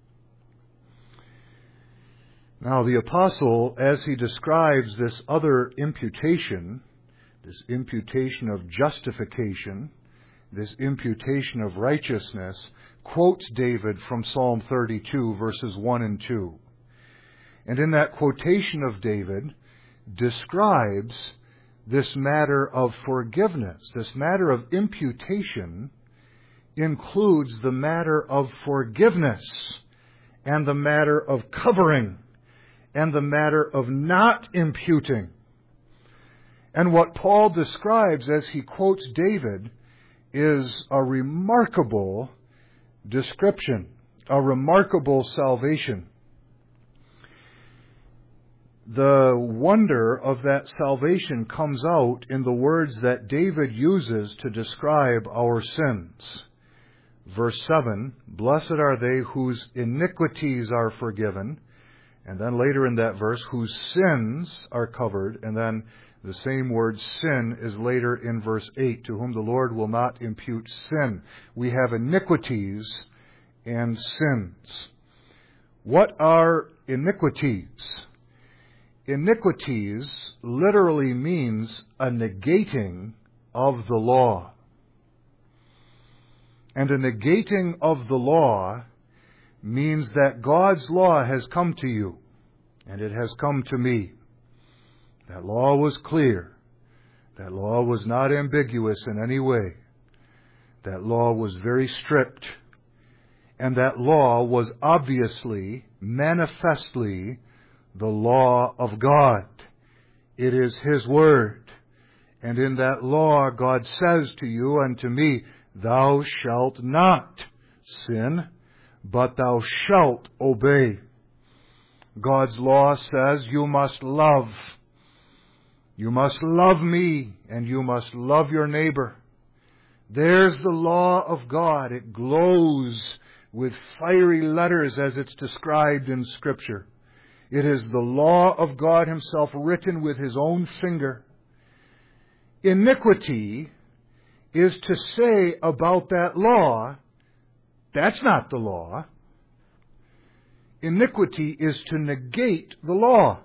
Now the apostle, as he describes this other imputation, this imputation of justification, this imputation of righteousness, quotes David from Psalm thirty-two, verses one and two. And in that quotation of David, describes this matter of forgiveness. This matter of imputation includes the matter of forgiveness and the matter of covering and the matter of not imputing. And what Paul describes as he quotes David is a remarkable description, a remarkable salvation. The wonder of that salvation comes out in the words that David uses to describe our sins. Verse seven, blessed are they whose iniquities are forgiven. And then later in that verse, whose sins are covered. And then the same word sin is later in verse eight, to whom the Lord will not impute sin. We have iniquities and sins. What are iniquities? Iniquities literally means a negating of the law. And a negating of the law means that God's law has come to you, and it has come to me. That law was clear. That law was not ambiguous in any way. That law was very strict. And that law was obviously, manifestly, the law of God. It is His Word. And in that law, God says to you and to me, thou shalt not sin, but thou shalt obey. God's law says you must love. You must love me, and you must love your neighbor. There's the law of God. It glows with fiery letters as it's described in Scripture. It is the law of God Himself written with His own finger. Iniquity is to say about that law, that's not the law. Iniquity is to negate the law.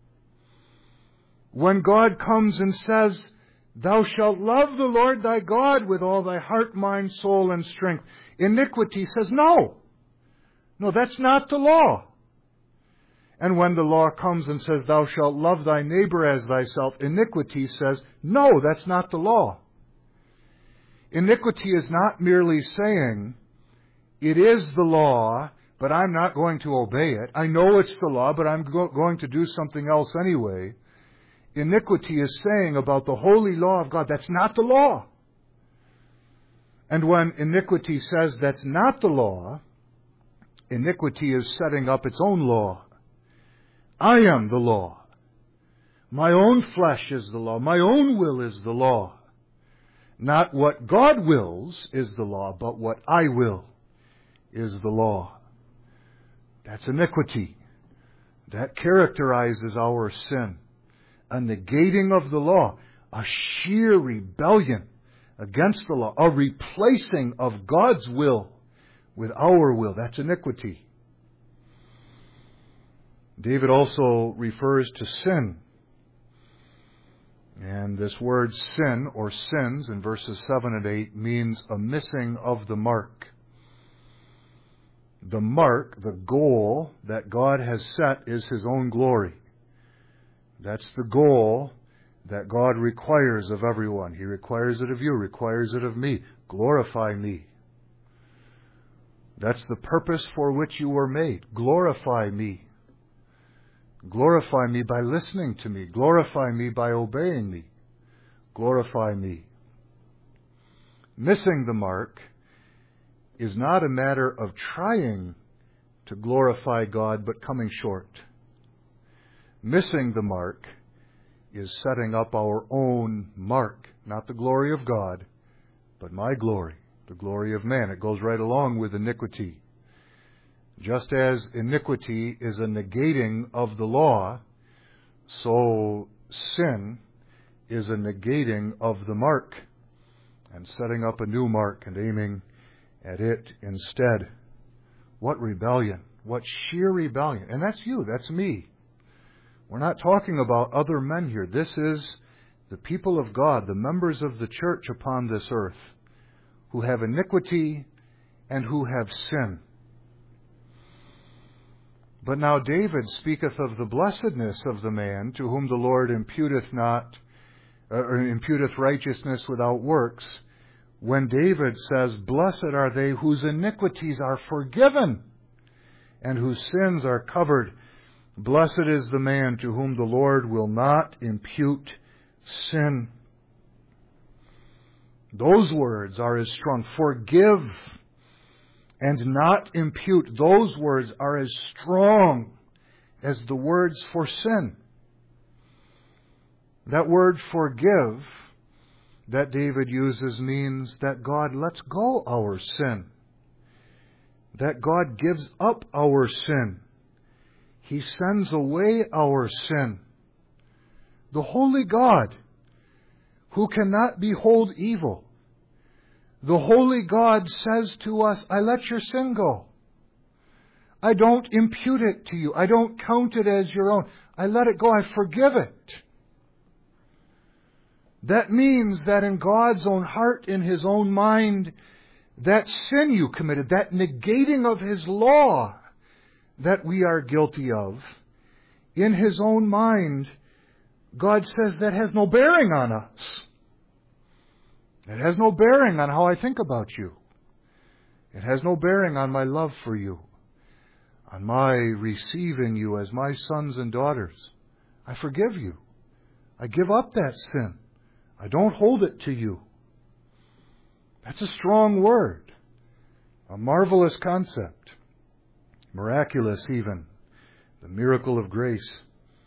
When God comes and says, thou shalt love the Lord thy God with all thy heart, mind, soul, and strength, iniquity says, no. No, that's not the law. And when the law comes and says, thou shalt love thy neighbor as thyself, iniquity says, no, that's not the law. Iniquity is not merely saying, it is the law, but I'm not going to obey it. I know it's the law, but I'm go- going to do something else anyway. Iniquity is saying about the holy law of God, that's not the law. And when iniquity says that's not the law, iniquity is setting up its own law. I am the law. My own flesh is the law. My own will is the law. Not what God wills is the law, but what I will is the law. That's iniquity. That characterizes our sin. A negating of the law, a sheer rebellion against the law, a replacing of God's will with our will. That's iniquity. David also refers to sin. And this word sin, or sins, in verses seven and eight, means a missing of the mark. The mark, the goal that God has set is His own glory. That's the goal that God requires of everyone. He requires it of you, requires it of me. Glorify me. That's the purpose for which you were made. Glorify me. Glorify me by listening to me. Glorify me by obeying me. Glorify me. Missing the mark is not a matter of trying to glorify God but coming short. Missing the mark is setting up our own mark, not the glory of God, but my glory, the glory of man. It goes right along with iniquity. Just as iniquity is a negating of the law, so sin is a negating of the mark and setting up a new mark and aiming at it instead. What rebellion. What sheer rebellion. And that's you. That's me. We're not talking about other men here. This is the people of God, the members of the church upon this earth, who have iniquity and who have sin. But now David speaketh of the blessedness of the man to whom the Lord imputeth not, or imputeth righteousness without works, when David says, blessed are they whose iniquities are forgiven and whose sins are covered. Blessed is the man to whom the Lord will not impute sin. Those words are as strong. Forgive and not impute. Those words are as strong as the words for sin. That word forgive that David uses means that God lets go our sin. That God gives up our sin. He sends away our sin. The holy God, who cannot behold evil, the holy God says to us, I let your sin go. I don't impute it to you. I don't count it as your own. I let it go. I forgive it. That means that in God's own heart, in His own mind, that sin you committed, that negating of His law that we are guilty of, in His own mind, God says that has no bearing on us. It has no bearing on how I think about you. It has no bearing on my love for you, on my receiving you as my sons and daughters. I forgive you. I give up that sin. I don't hold it to you. That's a strong word, a marvelous concept. Miraculous even, the miracle of grace.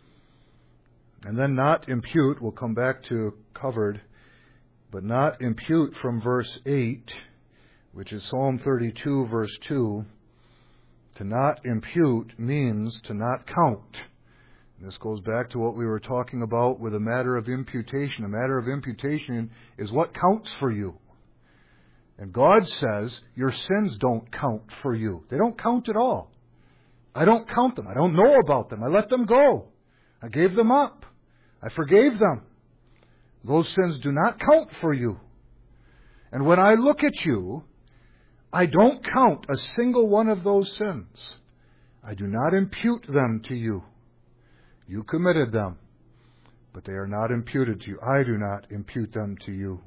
And then not impute, we'll come back to covered, but not impute from verse eight, which is Psalm thirty-two, verse two. To not impute means to not count. And this goes back to what we were talking about with a matter of imputation. A matter of imputation is what counts for you. And God says your sins don't count for you. They don't count at all. I don't count them. I don't know about them. I let them go. I gave them up. I forgave them. Those sins do not count for you. And when I look at you, I don't count a single one of those sins. I do not impute them to you. You committed them, but they are not imputed to you. I do not impute them to you.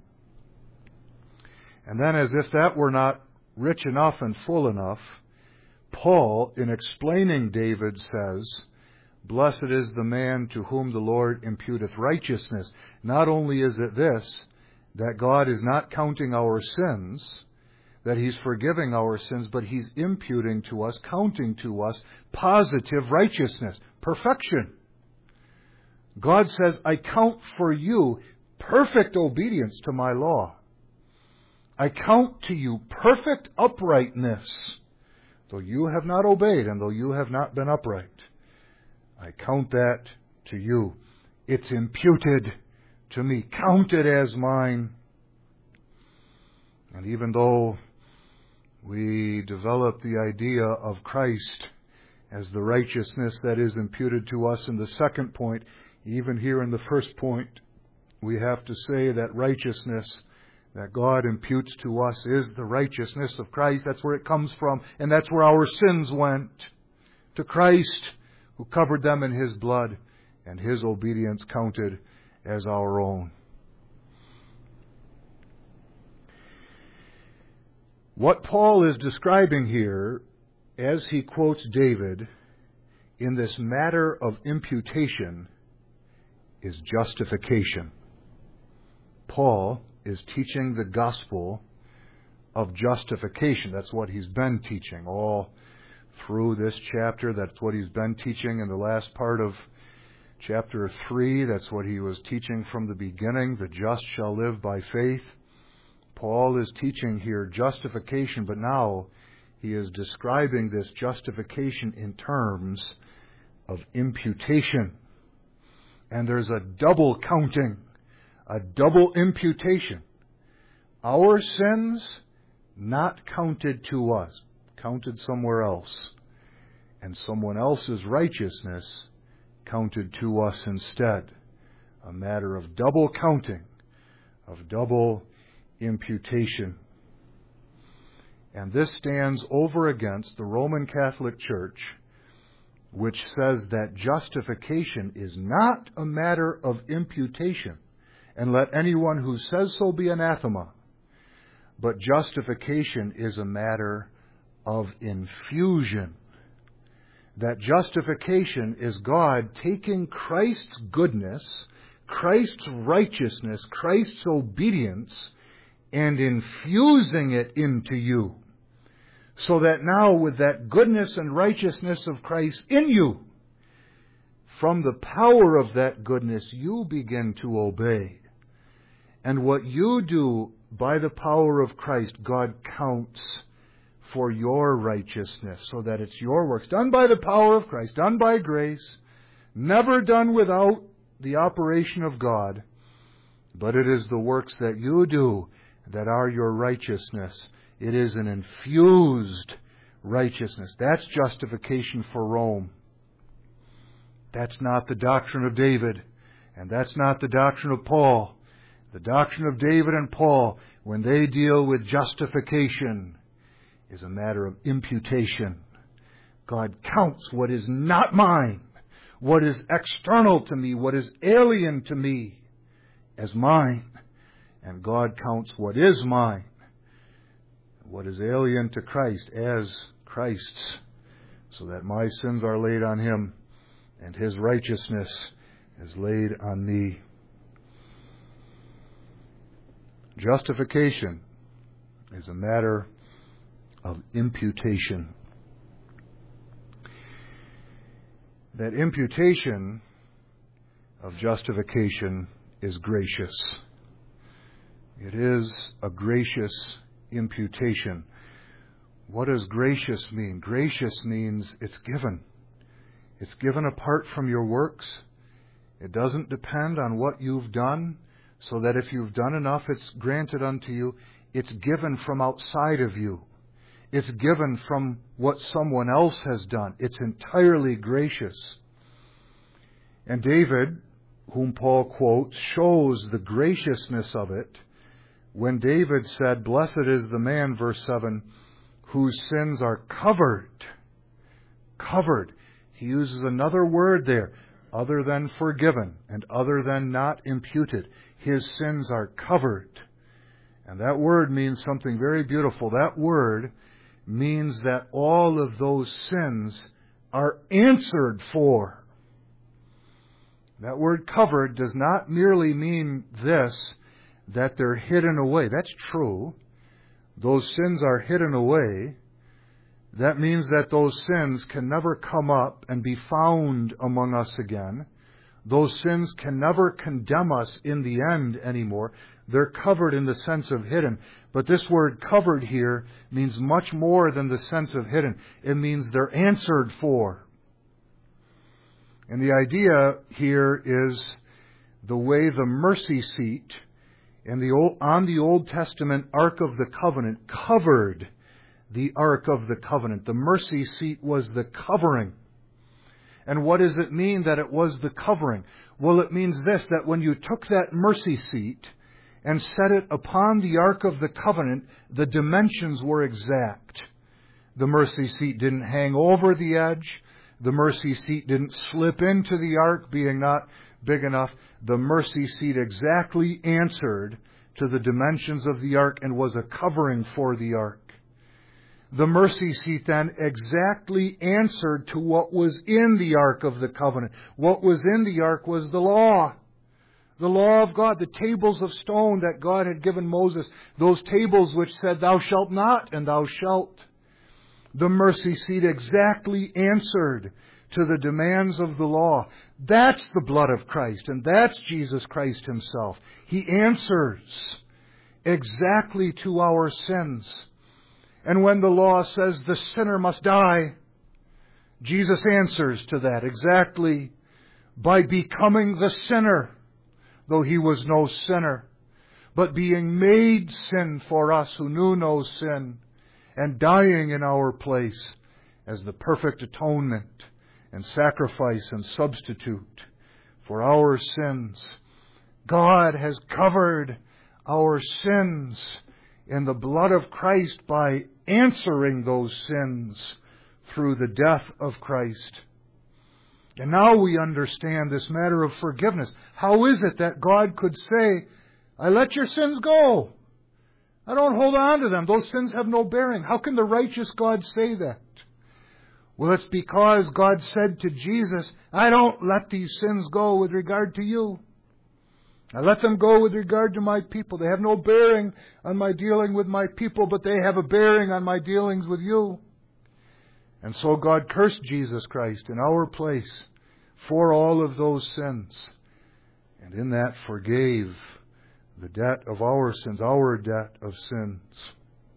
And then, as if that were not rich enough and full enough, Paul, in explaining David, says, blessed is the man to whom the Lord imputeth righteousness. Not only is it this, that God is not counting our sins, that He's forgiving our sins, but He's imputing to us, counting to us, positive righteousness, perfection. God says, I count for you perfect obedience to my law. I count to you perfect uprightness, though you have not obeyed and though you have not been upright. I count that to you. It's imputed to me, counted as mine. And even though we develop the idea of Christ as the righteousness that is imputed to us in the second point, even here in the first point, we have to say that righteousness that God imputes to us is the righteousness of Christ. That's where it comes from, and that's where our sins went. To Christ, who covered them in His blood, and His obedience counted as our own. What Paul is describing here, as he quotes David, in this matter of imputation, is justification. Paul is teaching the gospel of justification. That's what he's been teaching all through this chapter. That's what he's been teaching in the last part of chapter three. That's what he was teaching from the beginning. The just shall live by faith. Paul is teaching here justification, but now he is describing this justification in terms of imputation. And there's a double counting, a double imputation. Our sins not counted to us, counted somewhere else. And someone else's righteousness counted to us instead. A matter of double counting, of double imputation. And this stands over against the Roman Catholic Church, which says that justification is not a matter of imputation, and let anyone who says so be anathema, but justification is a matter of infusion. That justification is God taking Christ's goodness, Christ's righteousness, Christ's obedience, and infusing it into you. So that now with that goodness and righteousness of Christ in you, from the power of that goodness, you begin to obey. And what you do by the power of Christ, God counts for your righteousness, so that it's your works, done by the power of Christ, done by grace, never done without the operation of God, but it is the works that you do that are your righteousness. It is an infused righteousness. That's justification for Rome. That's not the doctrine of David, and that's not the doctrine of Paul. The doctrine of David and Paul, when they deal with justification, is a matter of imputation. God counts what is not mine, what is external to me, what is alien to me, as mine. And God counts what is mine, what is alien to Christ, as Christ's, so that my sins are laid on Him, and His righteousness is laid on me. Justification is a matter of imputation. That imputation of justification is gracious. It is a gracious imputation. What does gracious mean? Gracious means it's given. It's given apart from your works. It doesn't depend on what you've done, so that if you've done enough, it's granted unto you. It's given from outside of you. It's given from what someone else has done. It's entirely gracious. And David, whom Paul quotes, shows the graciousness of it when David said, "Blessed is the man," verse seven, "whose sins are covered." Covered. He uses another word there, other than forgiven and other than not imputed. His sins are covered. And that word means something very beautiful. That word means that all of those sins are answered for. That word covered does not merely mean this, that they're hidden away. That's true. Those sins are hidden away. That means that those sins can never come up and be found among us again. Those sins can never condemn us in the end anymore. They're covered in the sense of hidden. But this word covered here means much more than the sense of hidden. It means they're answered for. And the idea here is the way the mercy seat in the old, on the Old Testament Ark of the Covenant covered the Ark of the Covenant. The mercy seat was the covering. And what does it mean that it was the covering? Well, it means this, that when you took that mercy seat and set it upon the Ark of the Covenant, the dimensions were exact. The mercy seat didn't hang over the edge. The mercy seat didn't slip into the Ark, being not big enough. The mercy seat exactly answered to the dimensions of the Ark and was a covering for the Ark. The mercy seat then exactly answered to what was in the Ark of the Covenant. What was in the Ark was the law. The law of God, the tables of stone that God had given Moses. Those tables which said, "Thou shalt not," and "Thou shalt." The mercy seat exactly answered to the demands of the law. That's the blood of Christ, and that's Jesus Christ Himself. He answers exactly to our sins. And when the law says the sinner must die, Jesus answers to that exactly by becoming the sinner, though He was no sinner, but being made sin for us who knew no sin, and dying in our place as the perfect atonement and sacrifice and substitute for our sins. God has covered our sins in the blood of Christ by answering those sins through the death of Christ. And now we understand this matter of forgiveness. How is it that God could say, "I let your sins go. I don't hold on to them. Those sins have no bearing"? How can the righteous God say that? Well, it's because God said to Jesus, "I don't let these sins go with regard to you. I let them go with regard to my people. They have no bearing on my dealing with my people, but they have a bearing on my dealings with you." And so God cursed Jesus Christ in our place for all of those sins, and in that forgave the debt of our sins, our debt of sins.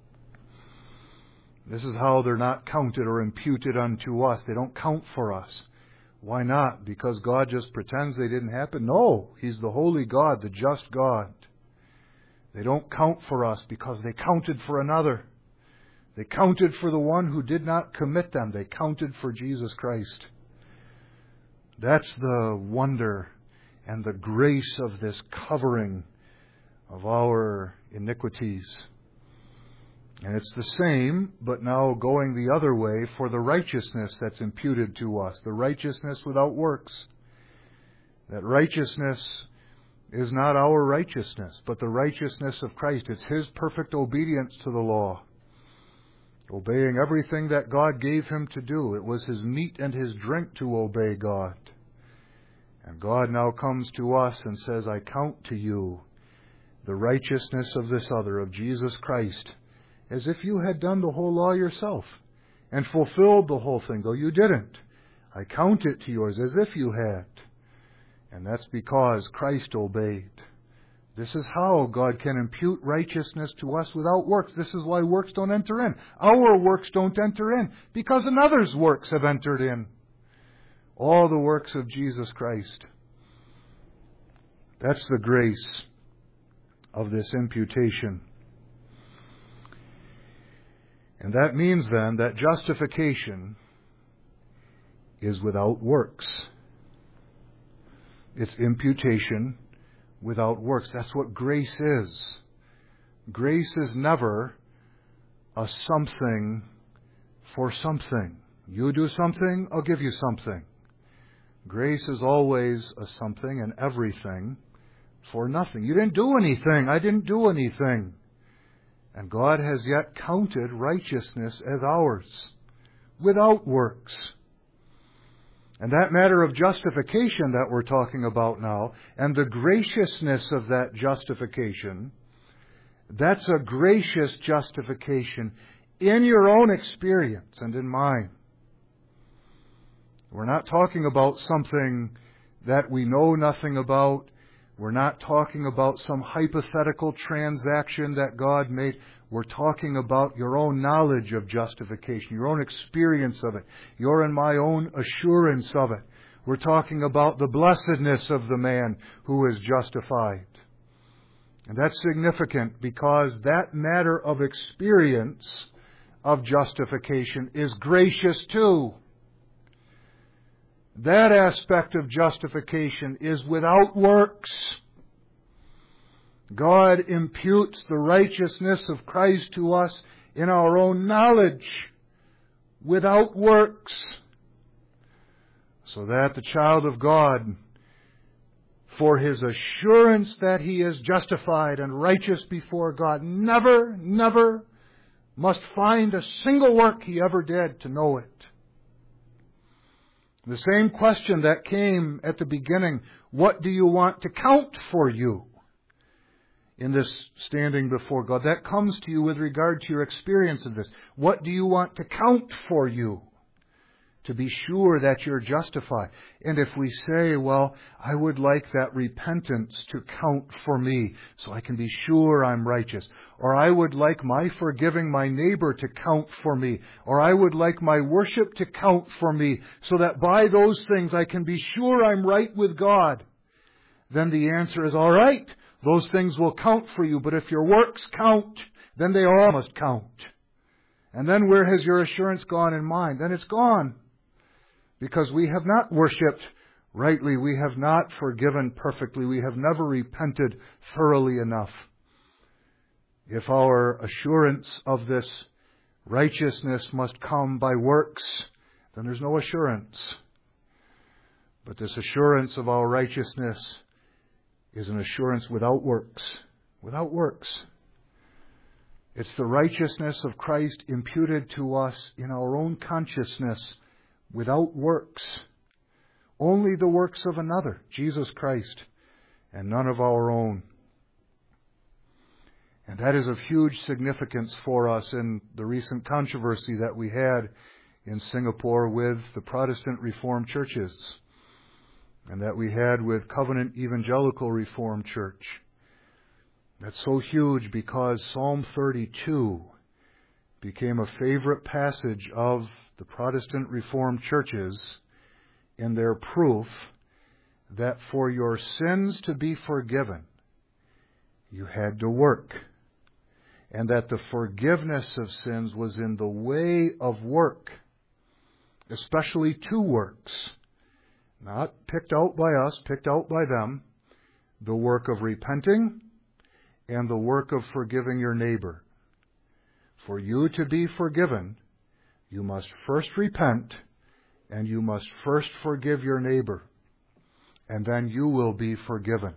This is how they're not counted or imputed unto us. They don't count for us. Why not? Because God just pretends they didn't happen? No, He's the holy God, the just God. They don't count for us because they counted for another. They counted for the one who did not commit them. They counted for Jesus Christ. That's the wonder and the grace of this covering of our iniquities. And it's the same, but now going the other way for the righteousness that's imputed to us, the righteousness without works. That righteousness is not our righteousness, but the righteousness of Christ. It's His perfect obedience to the law, obeying everything that God gave Him to do. It was His meat and His drink to obey God. And God now comes to us and says, "I count to you the righteousness of this other, of Jesus Christ, as if you had done the whole law yourself and fulfilled the whole thing, though you didn't. I count it to yours as if you had." And that's because Christ obeyed. This is how God can impute righteousness to us without works. This is why works don't enter in. Our works don't enter in because another's works have entered in. All the works of Jesus Christ. That's the grace of this imputation. And that means then that justification is without works. It's imputation without works. That's what grace is. Grace is never a something for something. You do something, I'll give you something. Grace is always a something and everything for nothing. You didn't do anything. I didn't do anything. And God has yet counted righteousness as ours, without works. And that matter of justification that we're talking about now, and the graciousness of that justification, that's a gracious justification in your own experience and in mine. We're not talking about something that we know nothing about. We're not talking about some hypothetical transaction that God made. We're talking about your own knowledge of justification, your own experience of it, your and my own assurance of it. We're talking about the blessedness of the man who is justified. And that's significant because that matter of experience of justification is gracious too. That aspect of justification is without works. God imputes the righteousness of Christ to us in our own knowledge, without works, so that the child of God, for his assurance that he is justified and righteous before God, never, never must find a single work he ever did to know it. The same question that came at the beginning, what do you want to count for you in this standing before God? That comes to you with regard to your experience of this. What do you want to count for you to be sure that you're justified? And if we say, well, I would like that repentance to count for me so I can be sure I'm righteous, or I would like my forgiving my neighbor to count for me, or I would like my worship to count for me so that by those things I can be sure I'm right with God, then the answer is, all right, those things will count for you, but if your works count, then they all must count. And then where has your assurance gone in mind? Then it's gone. Because we have not worshipped rightly. We have not forgiven perfectly. We have never repented thoroughly enough. If our assurance of this righteousness must come by works, then there's no assurance. But this assurance of our righteousness is an assurance without works. Without works. It's the righteousness of Christ imputed to us in our own consciousness without works. Only the works of another, Jesus Christ, and none of our own. And that is of huge significance for us in the recent controversy that we had in Singapore with the Protestant Reformed churches, and that we had with Covenant Evangelical Reformed Church. That's so huge because Psalm thirty-two became a favorite passage of the Protestant Reformed churches in their proof that for your sins to be forgiven, you had to work. And that the forgiveness of sins was in the way of work, especially two works, not picked out by us, picked out by them, the work of repenting and the work of forgiving your neighbor. For you to be forgiven, you must first repent and you must first forgive your neighbor, and then you will be forgiven.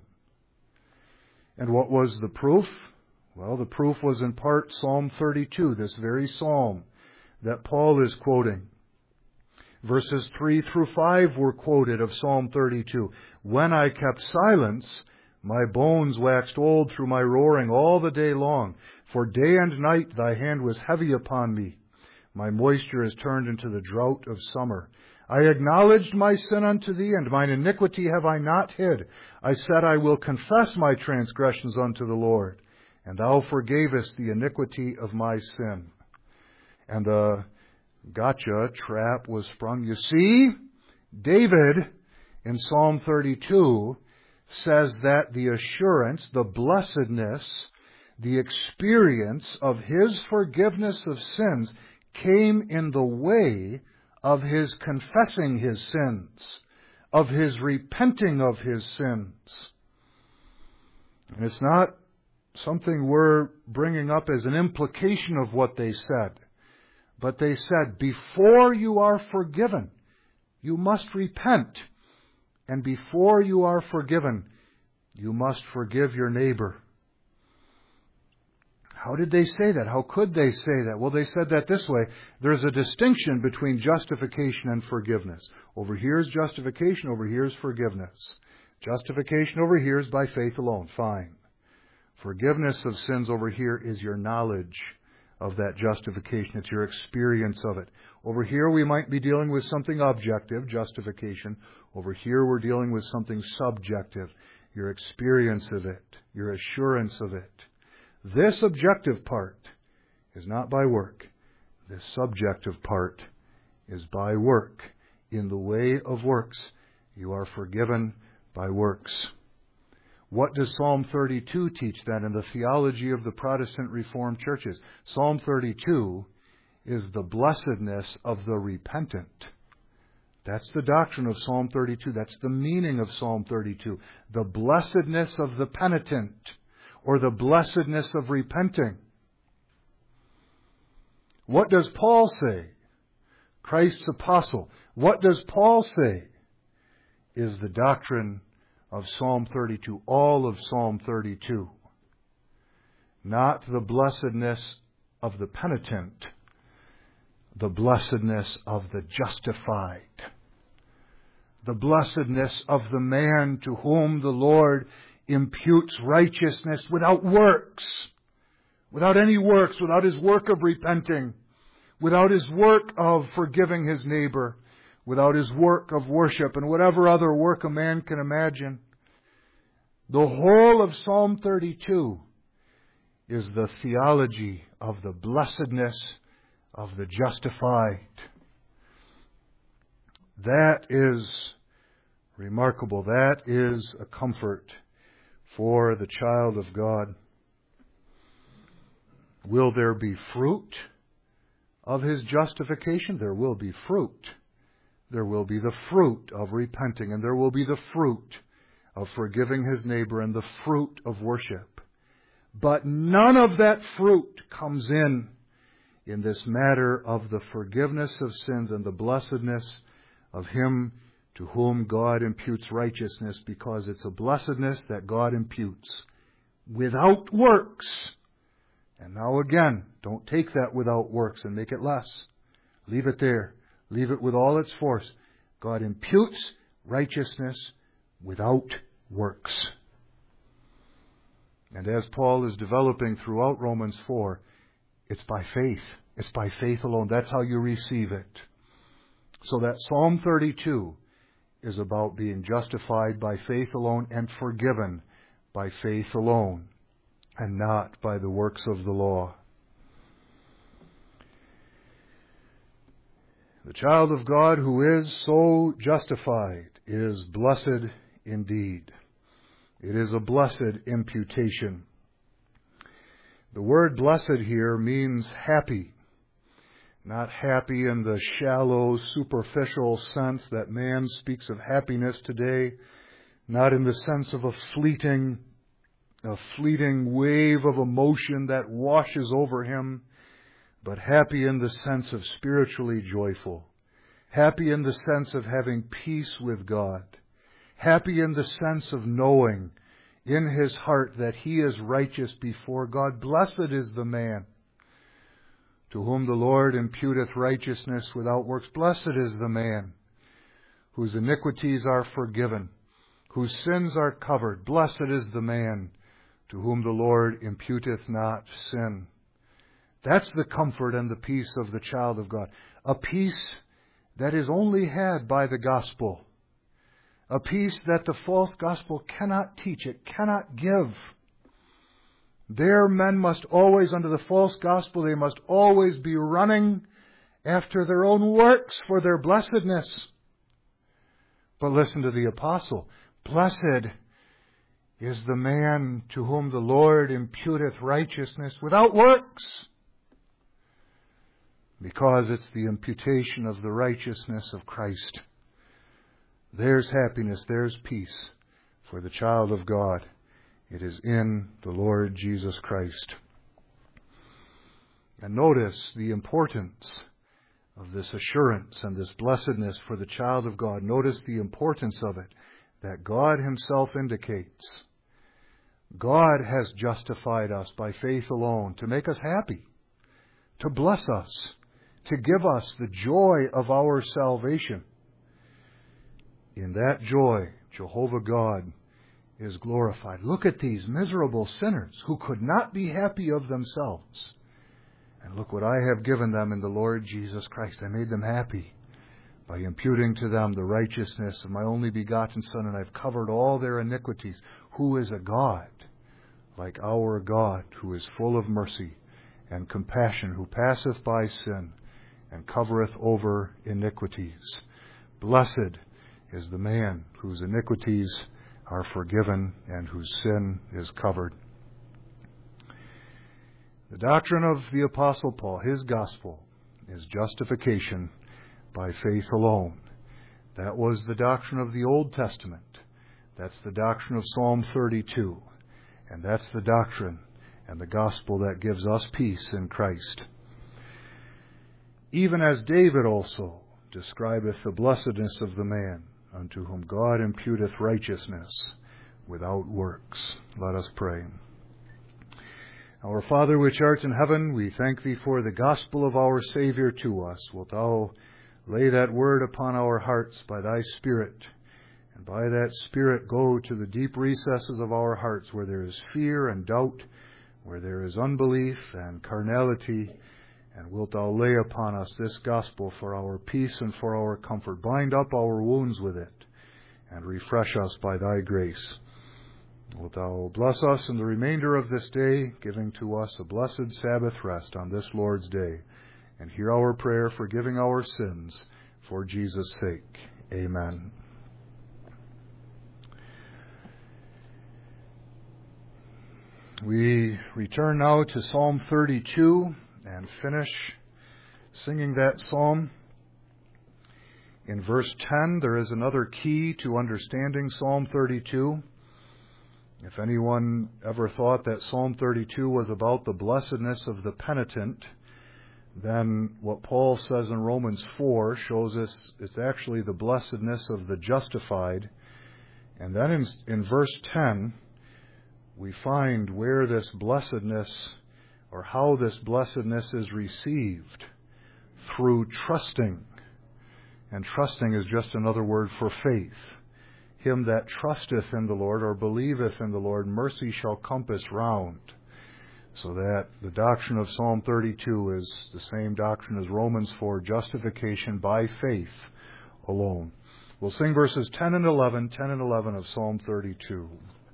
And what was the proof? Well, the proof was in part Psalm thirty-two, this very psalm that Paul is quoting. Verses three through five were quoted of Psalm thirty-two. When I kept silence, my bones waxed old through my roaring all the day long. For day and night thy hand was heavy upon me. My moisture is turned into the drought of summer. I acknowledged my sin unto thee, and mine iniquity have I not hid. I said, I will confess my transgressions unto the Lord, and thou forgavest the iniquity of my sin. And the gotcha trap was sprung. You see, David in Psalm thirty-two says that the assurance, the blessedness, the experience of his forgiveness of sins came in the way of his confessing his sins, of his repenting of his sins. And it's not something we're bringing up as an implication of what they said. But they said, before you are forgiven, you must repent. And before you are forgiven, you must forgive your neighbor. How did they say that? How could they say that? Well, they said that this way. There's a distinction between justification and forgiveness. Over here is justification, over here is forgiveness. Justification over here is by faith alone. Fine. Forgiveness of sins over here is your knowledge of that justification. It's your experience of it. Over here we might be dealing with something objective, justification. Over here we're dealing with something subjective, your experience of it, your assurance of it. This objective part is not by work. This subjective part is by work. In the way of works, you are forgiven by works. What does Psalm thirty-two teach then in the theology of the Protestant Reformed churches? Psalm thirty-two is the blessedness of the repentant, That's the doctrine of Psalm thirty-two. That's the meaning of Psalm thirty-two. The blessedness of the penitent, or the blessedness of repenting. What does Paul say? Christ's apostle. What does Paul say is the doctrine of Psalm thirty-two, all of Psalm thirty-two? Not the blessedness of the penitent, the blessedness of the justified. The blessedness of the man to whom the Lord imputes righteousness without works. Without any works, without his work of repenting. Without his work of forgiving his neighbor. Without his work of worship and whatever other work a man can imagine. The whole of Psalm thirty-two is the theology of the blessedness of the justified. That is remarkable. That is a comfort for the child of God. Will there be fruit of his justification? There will be fruit. There will be the fruit of repenting, and there will be the fruit of forgiving his neighbor, and the fruit of worship. But none of that fruit comes in in this matter of the forgiveness of sins and the blessedness of him to whom God imputes righteousness, because it's a blessedness that God imputes without works. And now again, don't take that without works and make it less. Leave it there. Leave it with all its force. God imputes righteousness without works. And as Paul is developing throughout Romans four, it's by faith. It's by faith alone. That's how you receive it. So that Psalm thirty-two is about being justified by faith alone and forgiven by faith alone, and not by the works of the law. The child of God who is so justified is blessed indeed. It is a blessed imputation. The word blessed here means happy. Not happy in the shallow, superficial sense that man speaks of happiness today. Not in the sense of a fleeting, a fleeting wave of emotion that washes over him. But happy in the sense of spiritually joyful. Happy in the sense of having peace with God. Happy in the sense of knowing in his heart that he is righteous before God. Blessed is the man to whom the Lord imputeth righteousness without works. Blessed is the man whose iniquities are forgiven, whose sins are covered. Blessed is the man to whom the Lord imputeth not sin. That's the comfort and the peace of the child of God. A peace that is only had by the gospel. A peace that the false gospel cannot teach. It cannot give. There men must always, under the false gospel, they must always be running after their own works for their blessedness. But listen to the apostle. Blessed is the man to whom the Lord imputeth righteousness without works. Because it's the imputation of the righteousness of Christ. There's happiness, there's peace for the child of God. It is in the Lord Jesus Christ. And notice the importance of this assurance and this blessedness for the child of God. Notice the importance of it that God himself indicates. God has justified us by faith alone to make us happy, to bless us, to give us the joy of our salvation. In that joy, Jehovah God is glorified. Look at these miserable sinners who could not be happy of themselves. And look what I have given them in the Lord Jesus Christ. I made them happy by imputing to them the righteousness of my only begotten Son, and I've covered all their iniquities. Who is a God like our God, who is full of mercy and compassion, who passeth by sin and covereth over iniquities. Blessed is the man whose iniquities are forgiven and whose sin is covered. The doctrine of the Apostle Paul, his gospel, is justification by faith alone. That was the doctrine of the Old Testament. That's the doctrine of Psalm thirty-two. And that's the doctrine and the gospel that gives us peace in Christ. Even as David also describeth the blessedness of the man, unto whom God imputeth righteousness without works. Let us pray. Our Father which art in heaven, we thank Thee for the gospel of our Savior to us. Wilt Thou lay that word upon our hearts by Thy Spirit, and by that Spirit go to the deep recesses of our hearts where there is fear and doubt, where there is unbelief and carnality, and wilt Thou lay upon us this gospel for our peace and for our comfort. Bind up our wounds with it, and refresh us by Thy grace. Wilt Thou bless us in the remainder of this day, giving to us a blessed Sabbath rest on this Lord's day, and hear our prayer, forgiving our sins, for Jesus' sake. Amen. We return now to Psalm thirty-two and finish singing that psalm. In verse ten, there is another key to understanding Psalm thirty-two. If anyone ever thought that Psalm thirty-two was about the blessedness of the penitent, then what Paul says in Romans four shows us it's actually the blessedness of the justified. And then in, in verse ten, we find where this blessedness, or how this blessedness is received, through trusting. And trusting is just another word for faith. Him that trusteth in the Lord, or believeth in the Lord, mercy shall compass round. So that the doctrine of Psalm thirty-two is the same doctrine as Romans four, justification by faith alone. We'll sing verses ten and eleven, ten and eleven of Psalm thirty-two.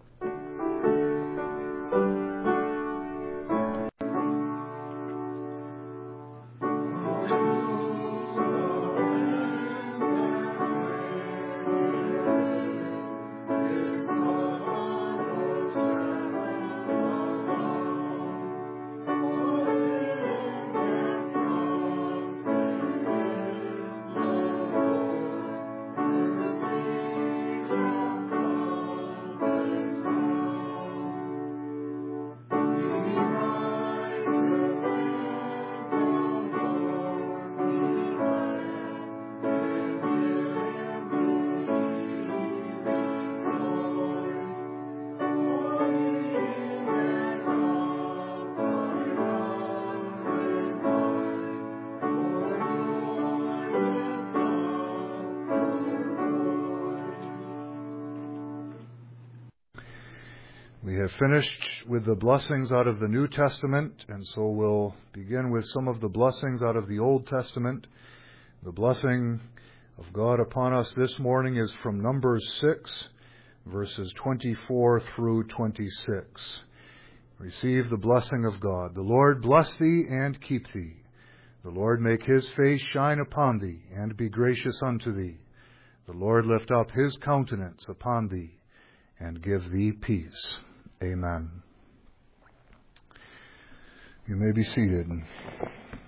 We have finished with the blessings out of the New Testament, and so we'll begin with some of the blessings out of the Old Testament. The blessing of God upon us this morning is from Numbers six, verses twenty-four through twenty-six. Receive the blessing of God. The Lord bless thee and keep thee. The Lord make his face shine upon thee and be gracious unto thee. The Lord lift up his countenance upon thee and give thee peace. Amen. You may be seated.